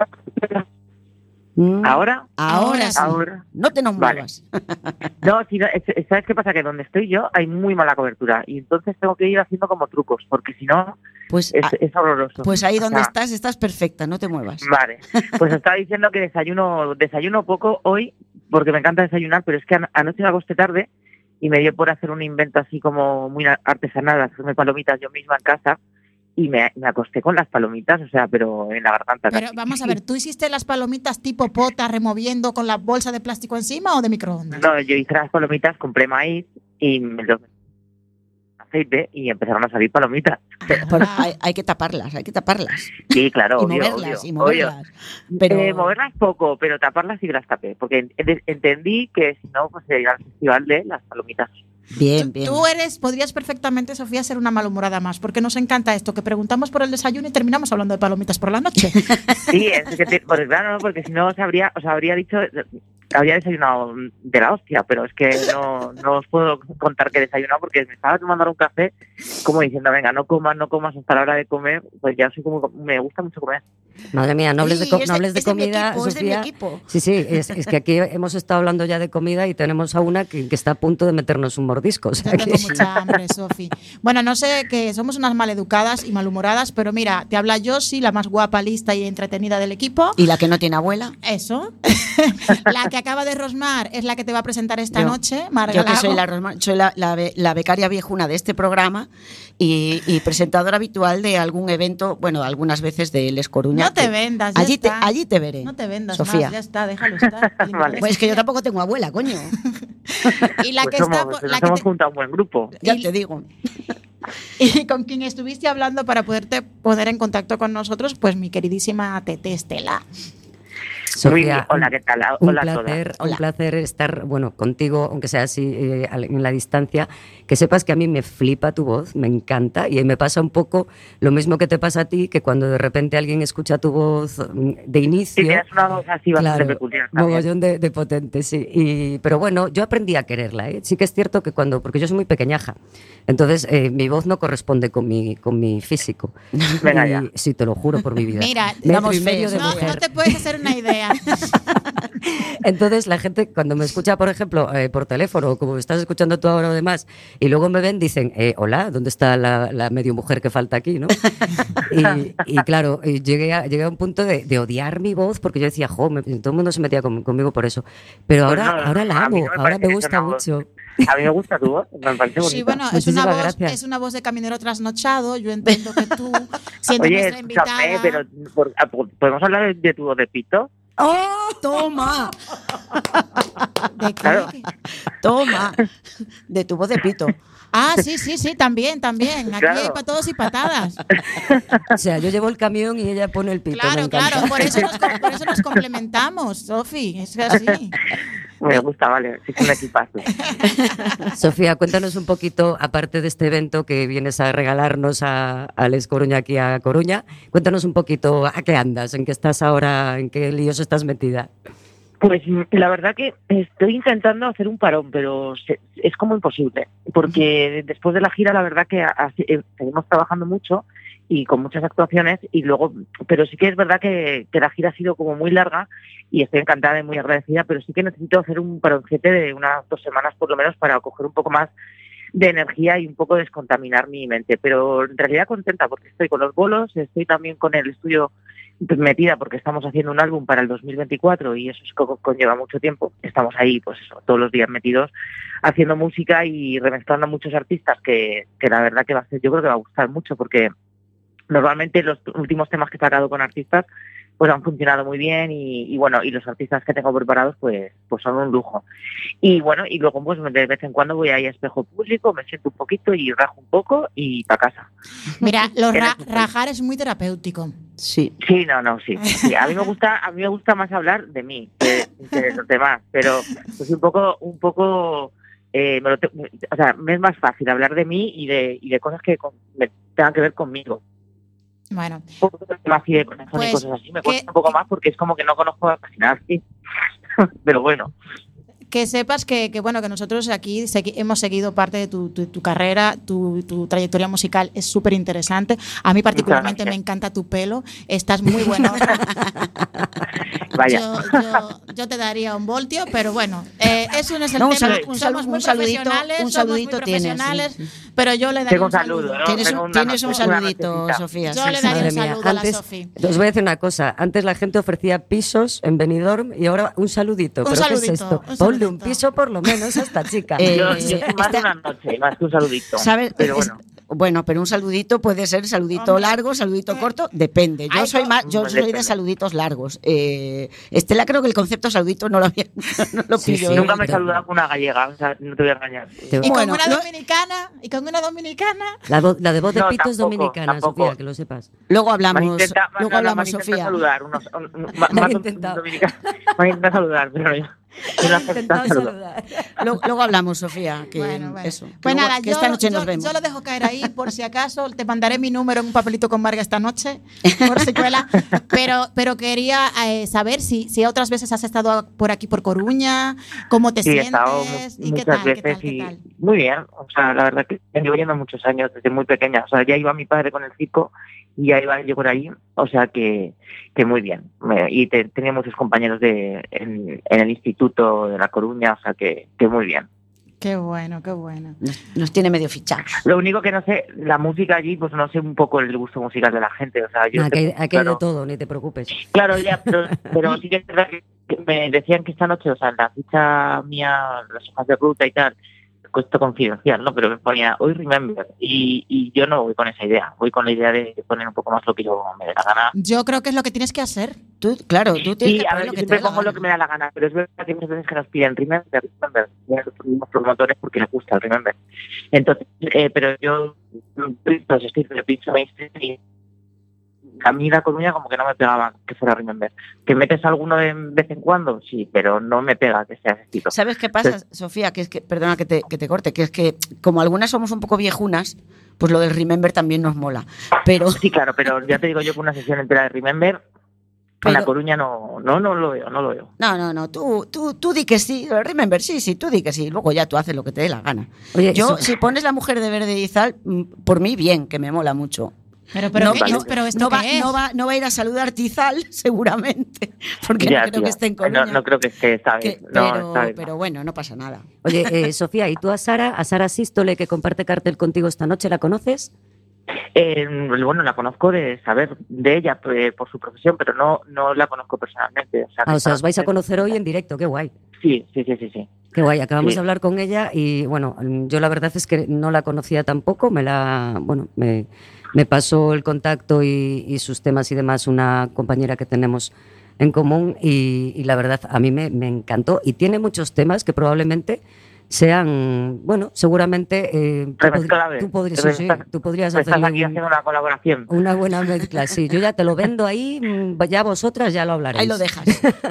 si- Mm, ¿Ahora? Ahora sí. Ahora. No te nos Vale. muevas. No, si no, es- ¿sabes qué pasa? Que donde estoy yo hay muy mala cobertura y entonces tengo que ir haciendo como trucos, porque si no Pues, es, ah, es horroroso. pues ahí O donde sea, estás, estás perfecta, no te muevas. Vale, pues estaba diciendo que desayuno desayuno poco hoy porque me encanta desayunar, pero es que an- anoche me acosté tarde y me dio por hacer un invento así como muy artesanal, hacerme palomitas yo misma en casa y me, me acosté con las palomitas, o sea, pero en la garganta. Pero casi. vamos a ver, ¿tú hiciste las palomitas tipo pota removiendo con la bolsa de plástico encima o de microondas? No, yo hice las palomitas, compré maíz y me los aceite y empezaron a salir palomitas. Pero, pero hay, hay que taparlas, hay que taparlas. Sí, claro, y obvio, moverlas, obvio, y obvio. moverlas. Pero Eh, moverlas poco, pero taparlas sí que las tapé, porque en- entendí que si no, pues sería el festival de las palomitas. bien, Tú- bien. Tú eres, podrías perfectamente, Sofía, ser una malhumorada más, porque nos encanta esto, que preguntamos por el desayuno y terminamos hablando de palomitas por la noche. Sí, es que te- porque claro, no, porque si no os habría, os habría dicho, habría desayunado de la hostia, pero es que no, no os puedo contar que he desayunado porque me estaba tomando ahora un café como diciendo, venga, no comas, no comas hasta la hora de comer, pues ya soy como, me gusta mucho comer. Madre mía, no hables de, Sí, co- es no hables de es mi comida, equipo, es de mi Sofía. equipo. Sí, sí, es, es que aquí hemos estado hablando ya de comida y tenemos a una que, que está a punto de meternos un mordisco. O sea Yo que... tengo mucha hambre, Sofi. Bueno, no sé, que somos unas maleducadas y malhumoradas, pero mira, te habla Josie, la más guapa, lista y entretenida del equipo. ¿Y la que no tiene abuela? Eso. La que acaba de Rosmar es la que te va a presentar esta Yo- noche, Marga Yo que Lago. soy la, Rosmar- soy la, la be- la becaria viejuna de este programa y, y presentadora habitual de algún evento, bueno, algunas veces de Les Coruña. No te que- vendas, ya allí te, está. allí te veré. No te vendas Sofía. más, ya está, déjalo estar. Vale. Pues es que yo tampoco tengo abuela, coño. Y la Pues que somos, está... pues la nos que hemos te- juntado un buen grupo. Ya Y- te digo. y con quien estuviste hablando para poderte poner en contacto con nosotros, pues mi queridísima Tete Estela. Muy bien. Sofía, Hola, ¿qué tal? un Hola a placer, todas. un placer estar, bueno, contigo, aunque sea así eh, al- en la distancia. Que sepas que a mí me flipa tu voz, me encanta, y me pasa un poco lo mismo que te pasa a ti, que cuando de repente alguien escucha tu voz mm, de Sí, inicio, tienes una voz así bastante claro, peculiar también. mogollón de, de potente, sí. Y, pero bueno, yo aprendí a quererla, ¿eh? Sí que es cierto que cuando, porque yo soy muy pequeñaja, entonces eh, mi voz no corresponde con mi, con mi físico. Venga Y- ya. Sí, te lo juro por mi vida. Mira, Metro damos y medio fe, de No, mujer. no te puedes hacer una idea. Entonces la gente cuando me escucha, por ejemplo, eh, por teléfono, como estás escuchando tú ahora o demás, y luego me ven, dicen, eh, hola, ¿dónde está la, la medio mujer que falta aquí? ¿No? Y, y claro, y llegué, a, llegué a un punto de, de odiar mi voz porque yo decía, jo, me- todo el mundo se metía con- conmigo por eso. Pero Pues ahora, no, ahora la a mí amo, no me ahora parece me que gusta sea una voz. mucho. A mí me gusta tu voz, me parece bonita. Sí, bueno, es Muchísimas una, voz, gracias. es una voz de caminero trasnochado. Yo entiendo que tú, siendo Oye, nuestra invitada... escúchame, pero por- a- por- ¿podemos hablar de, de tu voz de pito? ¡Oh, toma! ¿De qué? Claro. Toma. De tu voz de pito. Ah, sí, sí, sí, también, también. Aquí Claro. hay para todos y patadas. O sea, yo llevo el camión y ella pone el pito. me Claro, encanta. claro, por eso, nos, com- por eso nos complementamos, Sofi, es así. Me gusta, vale, sí que un equipazo. Sofía, cuéntanos un poquito, aparte de este evento que vienes a regalarnos a, a Les Coruña aquí a Coruña, cuéntanos un poquito a qué andas, en qué estás ahora, en qué líos estás metida. Pues mm, la verdad que estoy intentando hacer un parón, pero se- es como imposible, porque después de la gira la verdad que así- eh, seguimos trabajando mucho y con muchas actuaciones y luego, pero sí que es verdad que, que la gira ha sido como muy larga y estoy encantada y muy agradecida, pero sí que necesito hacer un paroncete de unas dos semanas por lo menos para coger un poco más de energía y un poco descontaminar mi mente, pero en realidad contenta porque estoy con los bolos, estoy también con el estudio metida porque estamos haciendo un álbum para el dos mil veinticuatro y eso es co- conlleva mucho tiempo. Estamos ahí, pues eso, todos los días metidos haciendo música y remezclando a muchos artistas que, que la verdad que va a ser, yo creo que va a gustar mucho porque normalmente los últimos temas que he sacado con artistas pues han funcionado muy bien y, y bueno, y los artistas que tengo preparados pues pues son un lujo. Y bueno, y luego pues de vez en cuando voy ahí a espejo público, me siento un poquito y rajo un poco y para casa. Mira, los ra- Eres- rajar es muy terapéutico. Sí. Sí, no, no, sí. Sí, a mí me gusta, a mí me gusta más hablar de mí que, que de los demás, pero pues un poco, un poco, eh, me lo te- o sea, me es más fácil hablar de mí y de y de cosas que con- me tengan que ver conmigo. Bueno, Un poco de temas así de corazón Pues, y cosas así me ¿qué- cuesta un poco más porque es como que no conozco a casi nadie. Pero bueno, que sepas que, que, bueno, que nosotros aquí segui- hemos seguido parte de tu, tu- tu carrera, tu, tu trayectoria musical es súper interesante. A mí particularmente me gracias. encanta tu pelo, estás muy bueno. vaya. Yo, yo, yo te daría un voltio, pero bueno, eh, eso no es el No, un tema. salu- un Somos salu- muy un saludito- profesionales, un somos saludito muy tienes, sí, profesionales, sí. pero yo le daría Tengo un un saludo, saludo. ¿no? Tienes tengo un, una tienes un noche- una saludito, nochecita. Sofía. Yo sí, le sí. daría Madre un mía, saludo a la antes, Sofi. os voy a decir una cosa, antes la gente ofrecía pisos en Benidorm y ahora un saludito. Un ¿Pero qué saludito, es esto? un Ponle un saludito. piso por lo menos a esta chica. Eh, Yo, yo soy más de esta- una noche, más que un saludito. ¿Sabes? Pero Es- bueno. bueno, pero un saludito puede ser saludito Hombre. largo, saludito corto, depende. Yo Ay, soy no. más, yo Hombre, soy de depende. saluditos largos. Eh, Estela, creo que el concepto saludito no lo había, no lo Sí, pillo. sí. ¿eh? Nunca me he pero- saludado con una gallega, o sea, no te voy a engañar. Te- Y Bueno, con una lo- dominicana, y con una dominicana. La, vo- la de voz de No, pito es tampoco, dominicana, tampoco. Sofía, que lo sepas. Luego Me han hablamos, intentado, luego no, no, hablamos, me han intentado Sofía. saludar, unos, un- un- ma- Me han más intentado. dominicanos. Me han intentado saludar, pero yo, yo no he aceptado saludar. Luego, luego hablamos, Sofía. Que Bueno, bueno. Eso, que Pues luego- nada, que yo, esta noche yo- nos vemos. yo lo dejo caer ahí por si acaso. Te mandaré mi número en un papelito con Marga esta noche, por si cuela. Pero, pero quería eh, saber si, si otras veces has estado por aquí por Coruña, cómo te Sí, he sientes estado mu- y qué muchas tal, qué veces tal, qué y tal. muy bien. O sea, la verdad que llevo yendo muchos años, desde muy pequeña. O sea, ya iba mi padre con el circo y ya iba yo por ahí. O sea, que, que muy bien. Me- y te- tenía muchos compañeros de en, en el Instituto de La Coruña, o sea, que, que muy bien. Qué bueno, qué bueno. Nos, nos tiene medio fichados. Lo único que no sé, la música allí, pues no sé un poco el gusto musical de la gente. O sea, yo Nah, aquí, sé, aquí hay claro, de todo, ni te preocupes. Claro, ya, pero, pero sí que es verdad que me decían que esta noche, o sea, en la ficha mía, las hojas de ruta y tal, esto confidencial, ¿no? Pero me ponía hoy Remember y, y yo no voy con esa idea, voy con la idea de poner un poco más lo que yo me dé la gana. Yo creo que es lo que tienes que hacer. Tú, claro, tú tienes Sí, que a poner ver, lo yo que te siempre dé la pongo lo gana. que me da la gana, pero es verdad que muchas veces que nos piden Remember, Remember, ya los mismos promotores porque les gusta el Remember. Entonces, eh, pero yo, pues estoy de pincho mainstream y a mí la Coruña como que no me pegaba que fuera Remember. ¿Que metes alguno de vez en cuando? Sí, pero no me pega que sea ese estilo. ¿Sabes qué pasa, Sofía? Que es que, perdona que te, que te corte, que es que como algunas somos un poco viejunas, pues lo del Remember también nos mola. Pero Sí, claro, pero ya te digo yo que una sesión entera de Remember, Pero- en La Coruña no, no, no lo veo, no lo veo. no, no, no, tú, tú, tú di que sí, Remember, sí, sí, tú di que sí, luego ya tú haces lo que te dé la gana. Oye, Yo, eso- si pones La Mujer de Verde y Zal, mm, por mí bien, que me mola mucho. Pero, pero, no, ¿qué- no, pero ¿esto no va, qué es? no, va, no va a ir a saludar Tizal, seguramente, porque Ya, no creo tía, que esté en Coruña. no, no creo que esté esta vez. Que- no, pero, esta vez no. pero bueno, no pasa nada. Oye, eh, Sofía, ¿y tú a Sara, a Sara Sístole, que comparte cartel contigo esta noche, la conoces? Eh, bueno, la conozco de saber de ella eh, por su profesión, pero no no la conozco personalmente. O sea, Ah, que o sea, os vais a conozco- conocer hoy en directo, qué guay. Sí, sí, sí, sí, sí. Qué guay, acabamos Sí. de hablar con ella y bueno, yo la verdad es que no la conocía tampoco, me la, bueno, me, me pasó el contacto y, y sus temas y demás una compañera que tenemos en común y, y la verdad a mí me, me encantó y tiene muchos temas que probablemente sean, bueno, seguramente eh, tú, podri- Remezclables. tú podrías, sí, sí, Estás- tú podrías Estás hacerle aquí un- haciendo una colaboración. una buena mezcla, sí, yo ya te lo vendo ahí, mm, ya vosotras ya lo hablaréis. Ahí lo dejas.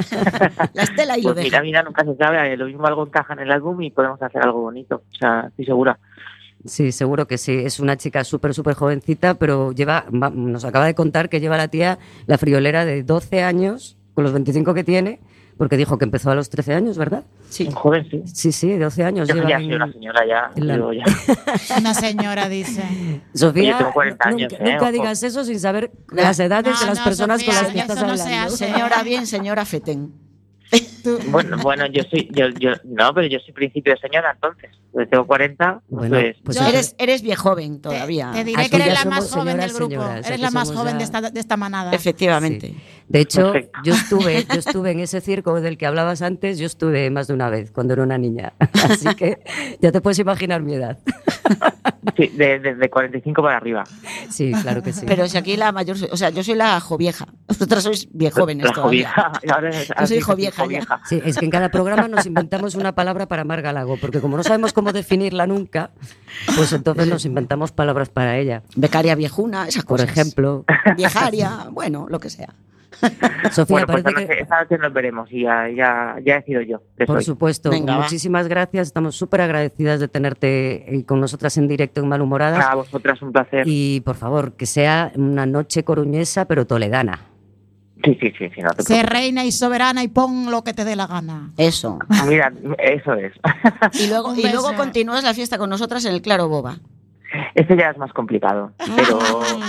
La Estela ahí lo Pues deja. mira, mira, nunca se sabe. Lo mismo algo encaja en el álbum y podemos hacer algo bonito. O sea, estoy segura. Sí, seguro que sí. Es una chica súper, súper jovencita, pero lleva, va- nos acaba de contar que lleva la tía la friolera de doce años, con los veinticinco que tiene, porque dijo que empezó a los trece años, ¿verdad? Sí. Un joven, sí. Sí, sí, doce años Yo lleva ya en- soy una señora, ya. en la- digo, ya. Una señora dice. Sofía, Yo tengo cuarenta años, nunca, eh, nunca ojo. digas eso sin saber las edades No, de las no, personas Sofía, con las que eso estás no se hablando. hace. Señora bien, señora Feten. Bueno, bueno, yo soy, yo, yo, no, pero yo soy principio de señora, entonces. Pues tengo cuarenta, Bueno, pues, pues Yo- Eres, eres viejoven todavía. Te diré Aquí que eres ya la somos más joven del señoras, grupo. señoras, Eres aquí la más somos joven ya- de esta, de esta manada. Efectivamente. Sí. De hecho, Perfecto. yo estuve, yo estuve en ese circo del que hablabas antes, yo estuve más de una vez cuando era una niña. Así que ya te puedes imaginar mi edad. sí, de, de, de cuarenta y cinco para arriba. Sí, claro que sí. Pero si aquí la mayor, o sea, yo soy la jovieja. Vosotras sois viejóvenes La todavía. jovieja. Ahora es- Yo soy así, jovieja ya. jovieja. Sí, es que en cada programa nos inventamos una palabra para Margalago, porque como no sabemos cómo definirla nunca, pues entonces nos inventamos palabras para ella. Becaria viejuna, esas Por cosas. ejemplo, Viejaria, bueno, lo que sea. Sofía, Bueno, pues parece esta que... noche, esta noche nos veremos y ya, ya, ya he sido yo. que Por soy. supuesto, Venga, va. muchísimas gracias. Estamos súper agradecidas de tenerte eh, con nosotras en directo en Malhumoradas. A vosotras un placer. Y por favor, que sea una noche coruñesa, pero toledana. Sí, sí, sí, sí, no te Sé preocupes. reina y soberana y pon lo que te dé la gana. Eso. Mira, eso es. Y luego, Un y luego beso. continúas la fiesta con nosotras en el Claro Boba. Este ya es más complicado. Pero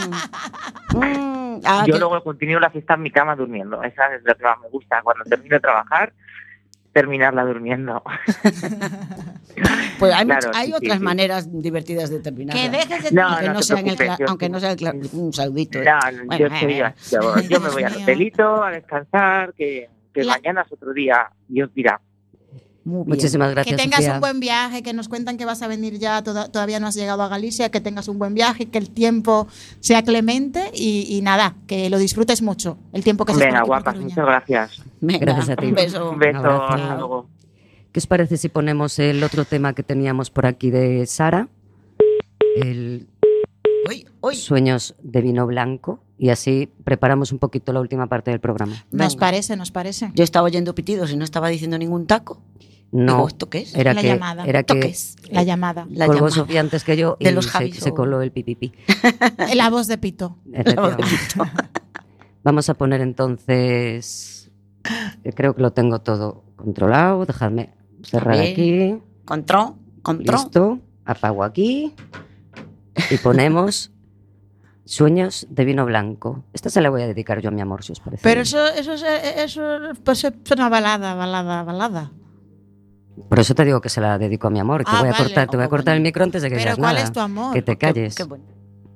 Mm, ah, yo que- luego continúo la fiesta en mi cama durmiendo. Esa es lo que más me gusta. Cuando termino de trabajar, terminarla durmiendo. pues hay, claro, much- hay sí, otras sí. maneras divertidas de terminar. Que dejes de... No, aunque no, no te sea en el preocupes, cla- yo aunque sí. no sea el cla- un saludito. ¿eh? No, Bueno, yo, estoy, eh, yo, yo me Dios voy al mío. hotelito a descansar, que, que La- mañana es otro día. Dios dirá. Muy bien. Muchísimas Que gracias, tengas Sofía. un buen viaje, que nos cuentan que vas a venir ya, toda- todavía no has llegado a Galicia, que tengas un buen viaje, que el tiempo sea clemente y, y nada, que lo disfrutes mucho, el tiempo que se Venga, guapas, muchas gracias. Venga, Gracias a ti. Un beso. Un beso, abrazo. hasta luego. ¿Qué os parece si ponemos el otro tema que teníamos por aquí de Sara? El Uy, uy. Sueños de vino blanco. Y así preparamos un poquito la última parte del programa. Nos Venga. parece, nos parece. Yo estaba oyendo pitidos y no estaba diciendo ningún taco. No, Digo, ¿esto qué es? era La que, llamada. era que Toques. La llamada. La colgó llamada. Sofía antes que yo y De los se, Javis se o- coló el pipipi. La voz de Pito. Efectivamente. Vamos a poner entonces... eh, Creo que lo tengo todo controlado. Dejadme cerrar A ver. aquí. Control, control. Listo. Apago aquí. Y ponemos Sueños de vino blanco. Esta se la voy a dedicar yo a mi amor, si os parece. Pero bien. eso, eso, es- eso, pues es una balada, balada, balada. Por eso te digo que se la dedico a mi amor. Te Ah, voy a vale. cortar, te voy a Oh, cortar bueno. el micro antes de que Pero digas ¿cuál nada. es tu amor? Que te Qué- calles. qué bueno.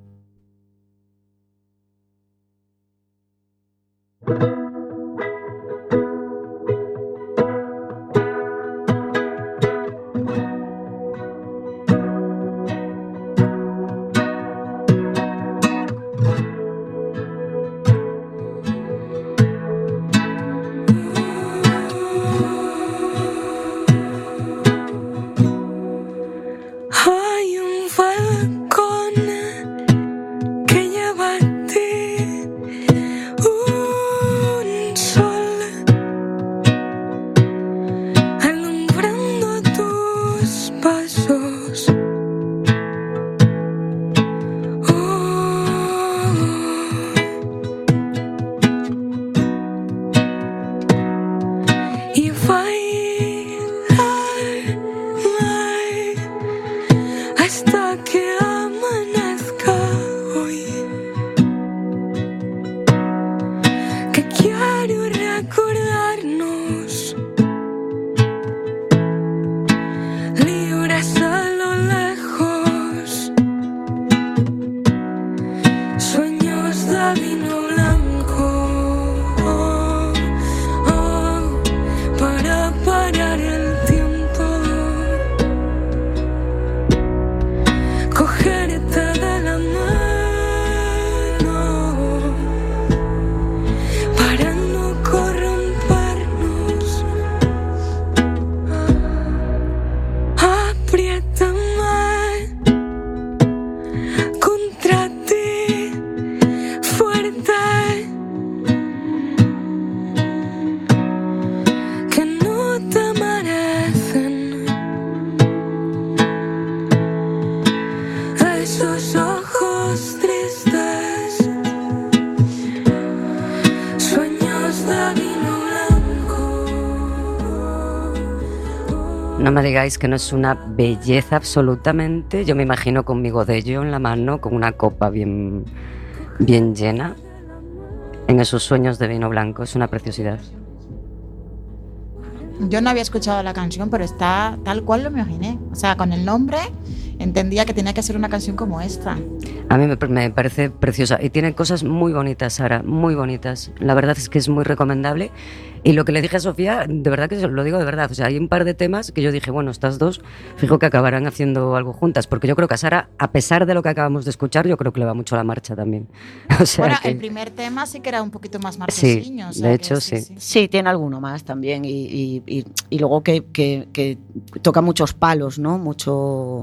Hay un balcón que lleva a ti un sol alumbrando tus pasos. Oh. Y bailar hasta que amanezca hoy, que quiero recordarnos libres a lo lejos, sueños de vino blanco, oh, oh, para parar el tiempo. Cogerte de la mano para no corrompernos. Apriétame contra ti fuerte, que no te merecen esos ojos tristes, sueños de vino blanco. No me digáis que no es una belleza absolutamente. Yo me imagino conmigo de ello en la mano, con una copa bien, bien llena, en esos sueños de vino blanco. Es una preciosidad. Yo no había escuchado la canción, pero está tal cual lo me imaginé. O sea, con el nombre entendía que tenía que ser una canción como esta. A mí me, me parece preciosa y tiene cosas muy bonitas, Sara, muy bonitas. La verdad es que es muy recomendable. Y lo que le dije a Sofía, de verdad que lo digo de verdad, o sea, hay un par de temas que yo dije, bueno, estas dos, fijo que acabarán haciendo algo juntas, porque yo creo que a Sara, a pesar de lo que acabamos de escuchar, yo creo que le va mucho la marcha también. O sea Bueno, que- el primer tema sí que era un poquito más Sí, marquesiño. o sea de que hecho sí. Sí, tiene alguno más también y, y, y, y luego que, que, que toca muchos palos, ¿no? Mucho,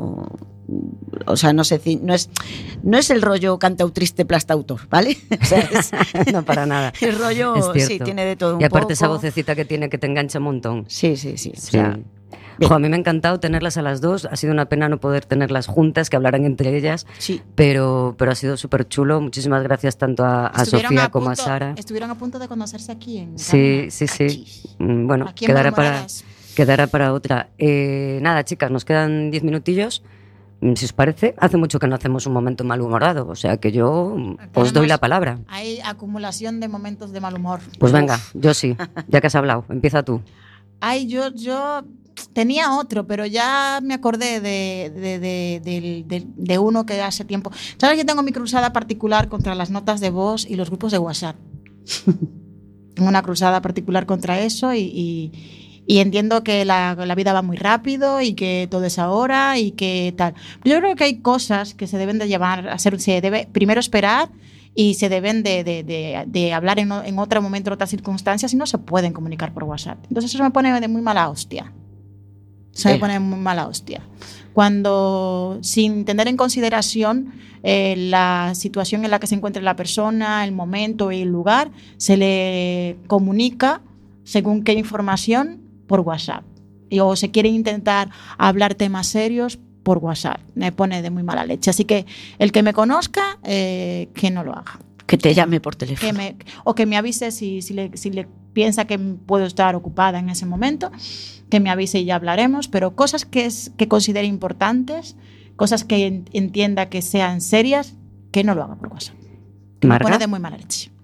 o sea, no sé, ci- no es, no es el rollo cantautriste plastautor, ¿vale? O sea, es No, para nada. el rollo, Es sí, cierto. tiene de todo un Y aparte poco. esa vocecita que tiene que te engancha un montón. Sí, sí, sí. O Sí. sea, Jo, a mí me ha encantado tenerlas a las dos. Ha sido una pena no poder tenerlas juntas, que hablaran entre ellas. Sí. Pero, pero ha sido súper chulo. Muchísimas gracias tanto a, a Estuvieron Sofía a como a punto- Sara. Estuvieron a punto de conocerse aquí en Sí, sí, sí. Mm, Bueno, Aquí en quedará para, Malhumoradas. quedará para otra. Eh, nada, chicas, nos quedan diez minutillos. Mm, Si os parece, hace mucho que no hacemos un momento malhumorado. O sea que yo mm, os doy la palabra. Hay acumulación de momentos de mal humor. Pues venga, yo sí. Ya que has hablado, empieza tú. Ay, yo, yo tenía otro, pero ya me acordé de, de, de, del- del- de uno que hace tiempo. ¿Sabes? Yo tengo mi cruzada particular contra las notas de voz y los grupos de WhatsApp. Tengo una cruzada particular contra eso y, y, y entiendo que la, la vida va muy rápido y que todo es ahora y que tal. Yo creo que hay cosas que se deben de llevar a ser, se debe primero esperar y se deben de, de, de, de hablar en, o- en otro momento, en otras circunstancias y no se pueden comunicar por WhatsApp. Entonces eso me pone de muy mala hostia. Se me Eh. pone muy mala hostia. Cuando, sin tener en consideración eh, la situación en la que se encuentra la persona, el momento y el lugar, se le comunica según qué información por WhatsApp. Y, o se quiere intentar hablar temas serios por WhatsApp. Me pone de muy mala leche. Así que el que me conozca, eh, que no lo haga. que te llame por teléfono. Que me, o que me avise si, si, le, si le piensa que puedo estar ocupada en ese momento, que me avise y ya hablaremos, pero cosas que, es, que considere importantes, cosas que en- entienda que sean serias, que no lo haga por WhatsApp. Que me Marga. pone de muy mala leche.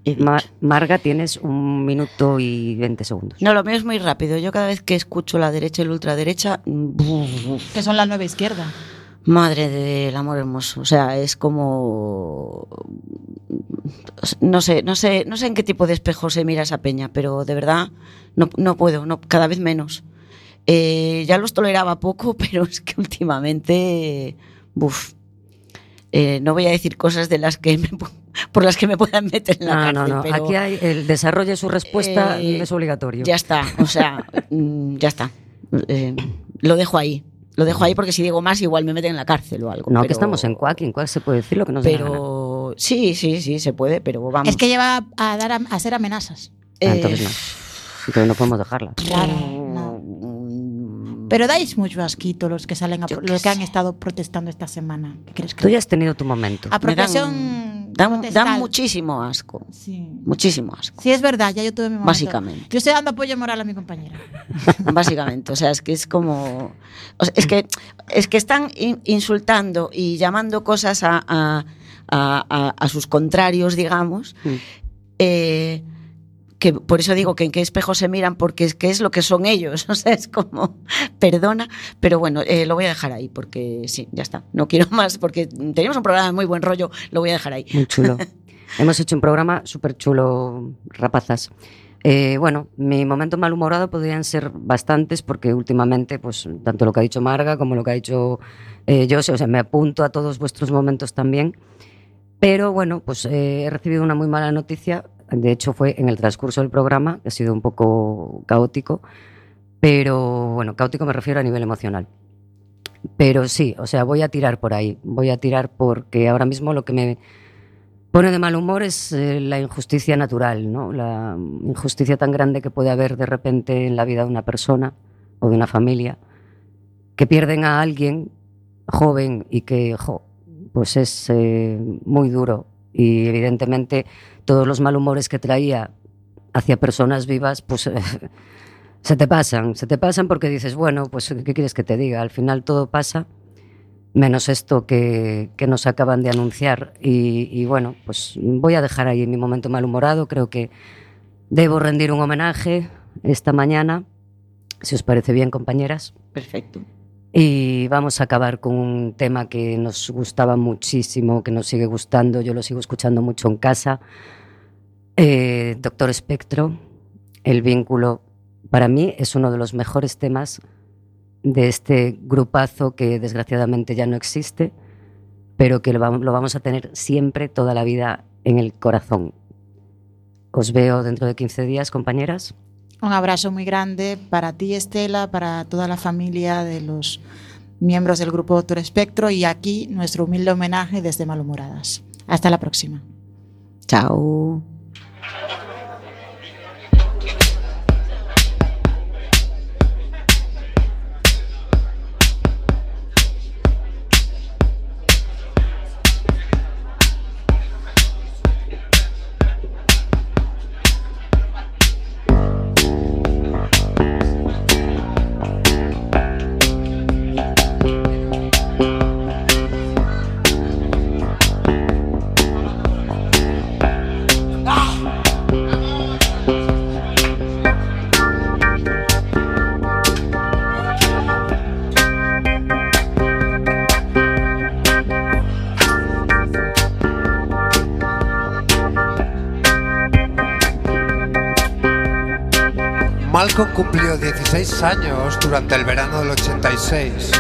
Ma- Marga, tienes un minuto y veinte segundos. No, lo mío es muy rápido. Yo cada vez que escucho la derecha y la ultraderecha... Que son la nueva izquierda. Madre del amor hermoso. O sea, es como... No sé, no sé, no sé en qué tipo de espejo se mira esa peña, pero de verdad no, no puedo, no, cada vez menos. Eh, ya los toleraba poco, pero es que últimamente... Buf. Eh, no voy a decir cosas de las que me, por las que me puedan meter en la No, cárcel. no, no. Pero, Aquí hay el desarrollo de su respuesta eh, es obligatorio. Ya está, o sea, mm, ya está. Eh, lo dejo ahí. Lo dejo ahí porque si digo más igual me meten en la cárcel o algo. No, pero, que estamos en Quack, en Quack se puede decir lo que nos dé la gana. Pero sí, sí, sí, se puede, pero vamos. Es que lleva a dar a, a hacer amenazas. Ah, Eh, entonces no. Entonces no podemos dejarla. Claro, no. Pero dais mucho asquito los que salen a, Yo los qué que han sé. estado protestando esta semana. ¿Qué crees que Tú ya has tenido tu momento. apropiación Dan, protestal? dan muchísimo asco. Sí. Muchísimo asco. Sí, es verdad, ya yo tuve mi momento. Básicamente. Yo estoy dando apoyo moral a mi compañera. Básicamente, o sea, es que es como... o sea, es, que, es que están in- insultando y llamando cosas a, a, a, a- a sus contrarios, digamos, Mm. eh, que por eso digo que en qué espejo se miran, porque es que es lo que son ellos, o sea, es como, perdona, pero bueno, eh, lo voy a dejar ahí, porque sí, ya está, no quiero más, porque teníamos un programa de muy buen rollo, lo voy a dejar ahí. Muy chulo. Hemos hecho un programa súper chulo, rapazas. Eh, bueno, mi momento malhumorado podrían ser bastantes porque últimamente, pues tanto lo que ha dicho Marga como lo que ha dicho eh, Jose, o sea, me apunto a todos vuestros momentos también. Pero bueno, pues eh, he recibido una muy mala noticia. De hecho, fue en el transcurso del programa, que ha sido un poco caótico. Pero bueno, caótico me refiero a nivel emocional. Pero sí, o sea, voy a tirar por ahí. Voy a tirar porque ahora mismo lo que me pone de mal humor es eh, la injusticia natural, ¿no? La injusticia tan grande que puede haber de repente en la vida de una persona o de una familia, que pierden a alguien joven y que, jo, pues es eh, muy duro. Y evidentemente todos los malhumores que traía hacia personas vivas, pues eh, se te pasan, se te pasan porque dices, bueno, pues ¿qué quieres que te diga? Al final todo pasa, menos esto que, que nos acaban de anunciar. Y, y bueno, pues voy a dejar ahí mi momento malhumorado. Creo que debo rendir un homenaje esta mañana, si os parece bien, compañeras. Perfecto. Y vamos a acabar con un tema que nos gustaba muchísimo, que nos sigue gustando, yo lo sigo escuchando mucho en casa. Eh, Doctor Espectro, El Vínculo, para mí es uno de los mejores temas de este grupazo que desgraciadamente ya no existe, pero que lo vamos, lo vamos a tener siempre, toda la vida, en el corazón. Os veo dentro de quince días, compañeras. Un abrazo muy grande para ti, Estela, para toda la familia de los miembros del grupo Doctor Espectro y aquí nuestro humilde homenaje desde Malhumoradas. Hasta la próxima. Chao. Malcolm cumplió dieciséis años durante el verano del ochenta y seis.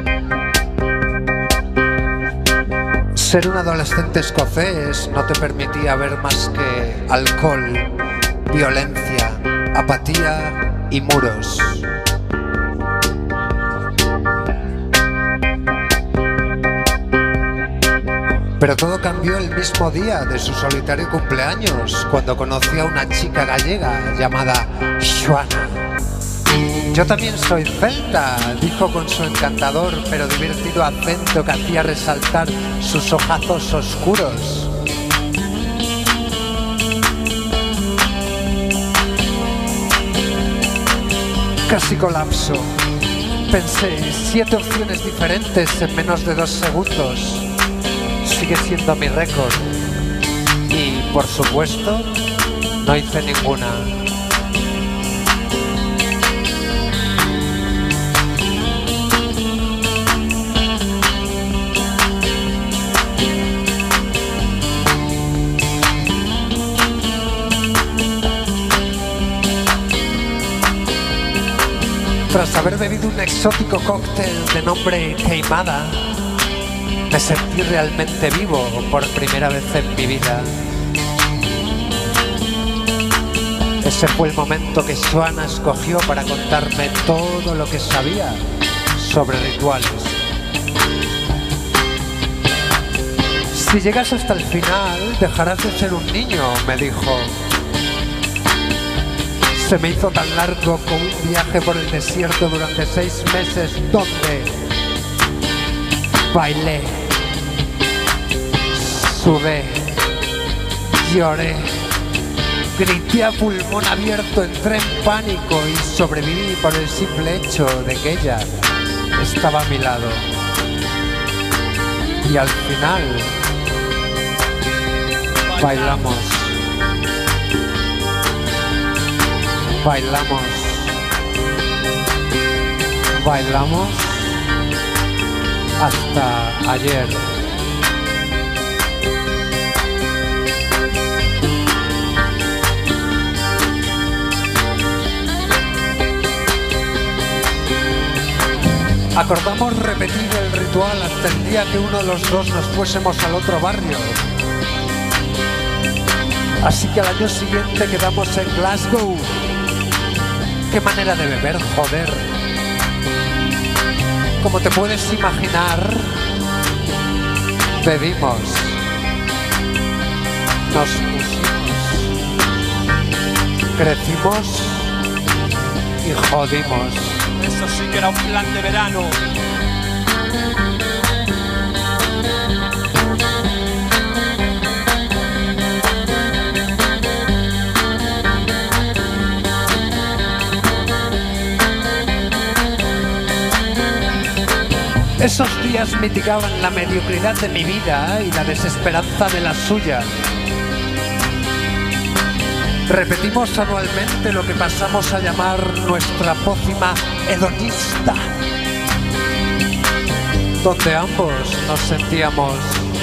Ser un adolescente escocés no te permitía ver más que alcohol, violencia, apatía y muros. Pero todo cambió el mismo día de su solitario cumpleaños, cuando conoció a una chica gallega llamada Joana. Yo también soy celta, dijo con su encantador pero divertido acento que hacía resaltar sus ojazos oscuros. Casi colapso. Pensé, siete opciones diferentes en menos de dos segundos. Sigue siendo mi récord. Y, por supuesto, No hice ninguna. Tras haber bebido un exótico cóctel de nombre Queimada, me sentí realmente vivo por primera vez en mi vida. Ese fue el momento que Joana escogió para contarme todo lo que sabía sobre rituales. Si llegas hasta el final, dejarás de ser un niño, me dijo. Se me hizo tan largo como un viaje por el desierto durante seis meses donde bailé, sudé, lloré, grité a pulmón abierto, entré en pánico y sobreviví por el simple hecho de que ella estaba a mi lado. Y al final bailamos. Bailamos, bailamos hasta ayer. Acordamos repetir el ritual hasta el día que uno de los dos nos fuésemos al otro barrio. Así que al año siguiente quedamos en Glasgow. Qué manera de beber, joder. Como te puedes imaginar, bebimos, nos pusimos, crecimos y jodimos. Eso sí que era un plan de verano. Esos días mitigaban la mediocridad de mi vida y la desesperanza de la suya. Repetimos anualmente lo que pasamos a llamar nuestra pócima hedonista, donde ambos nos sentíamos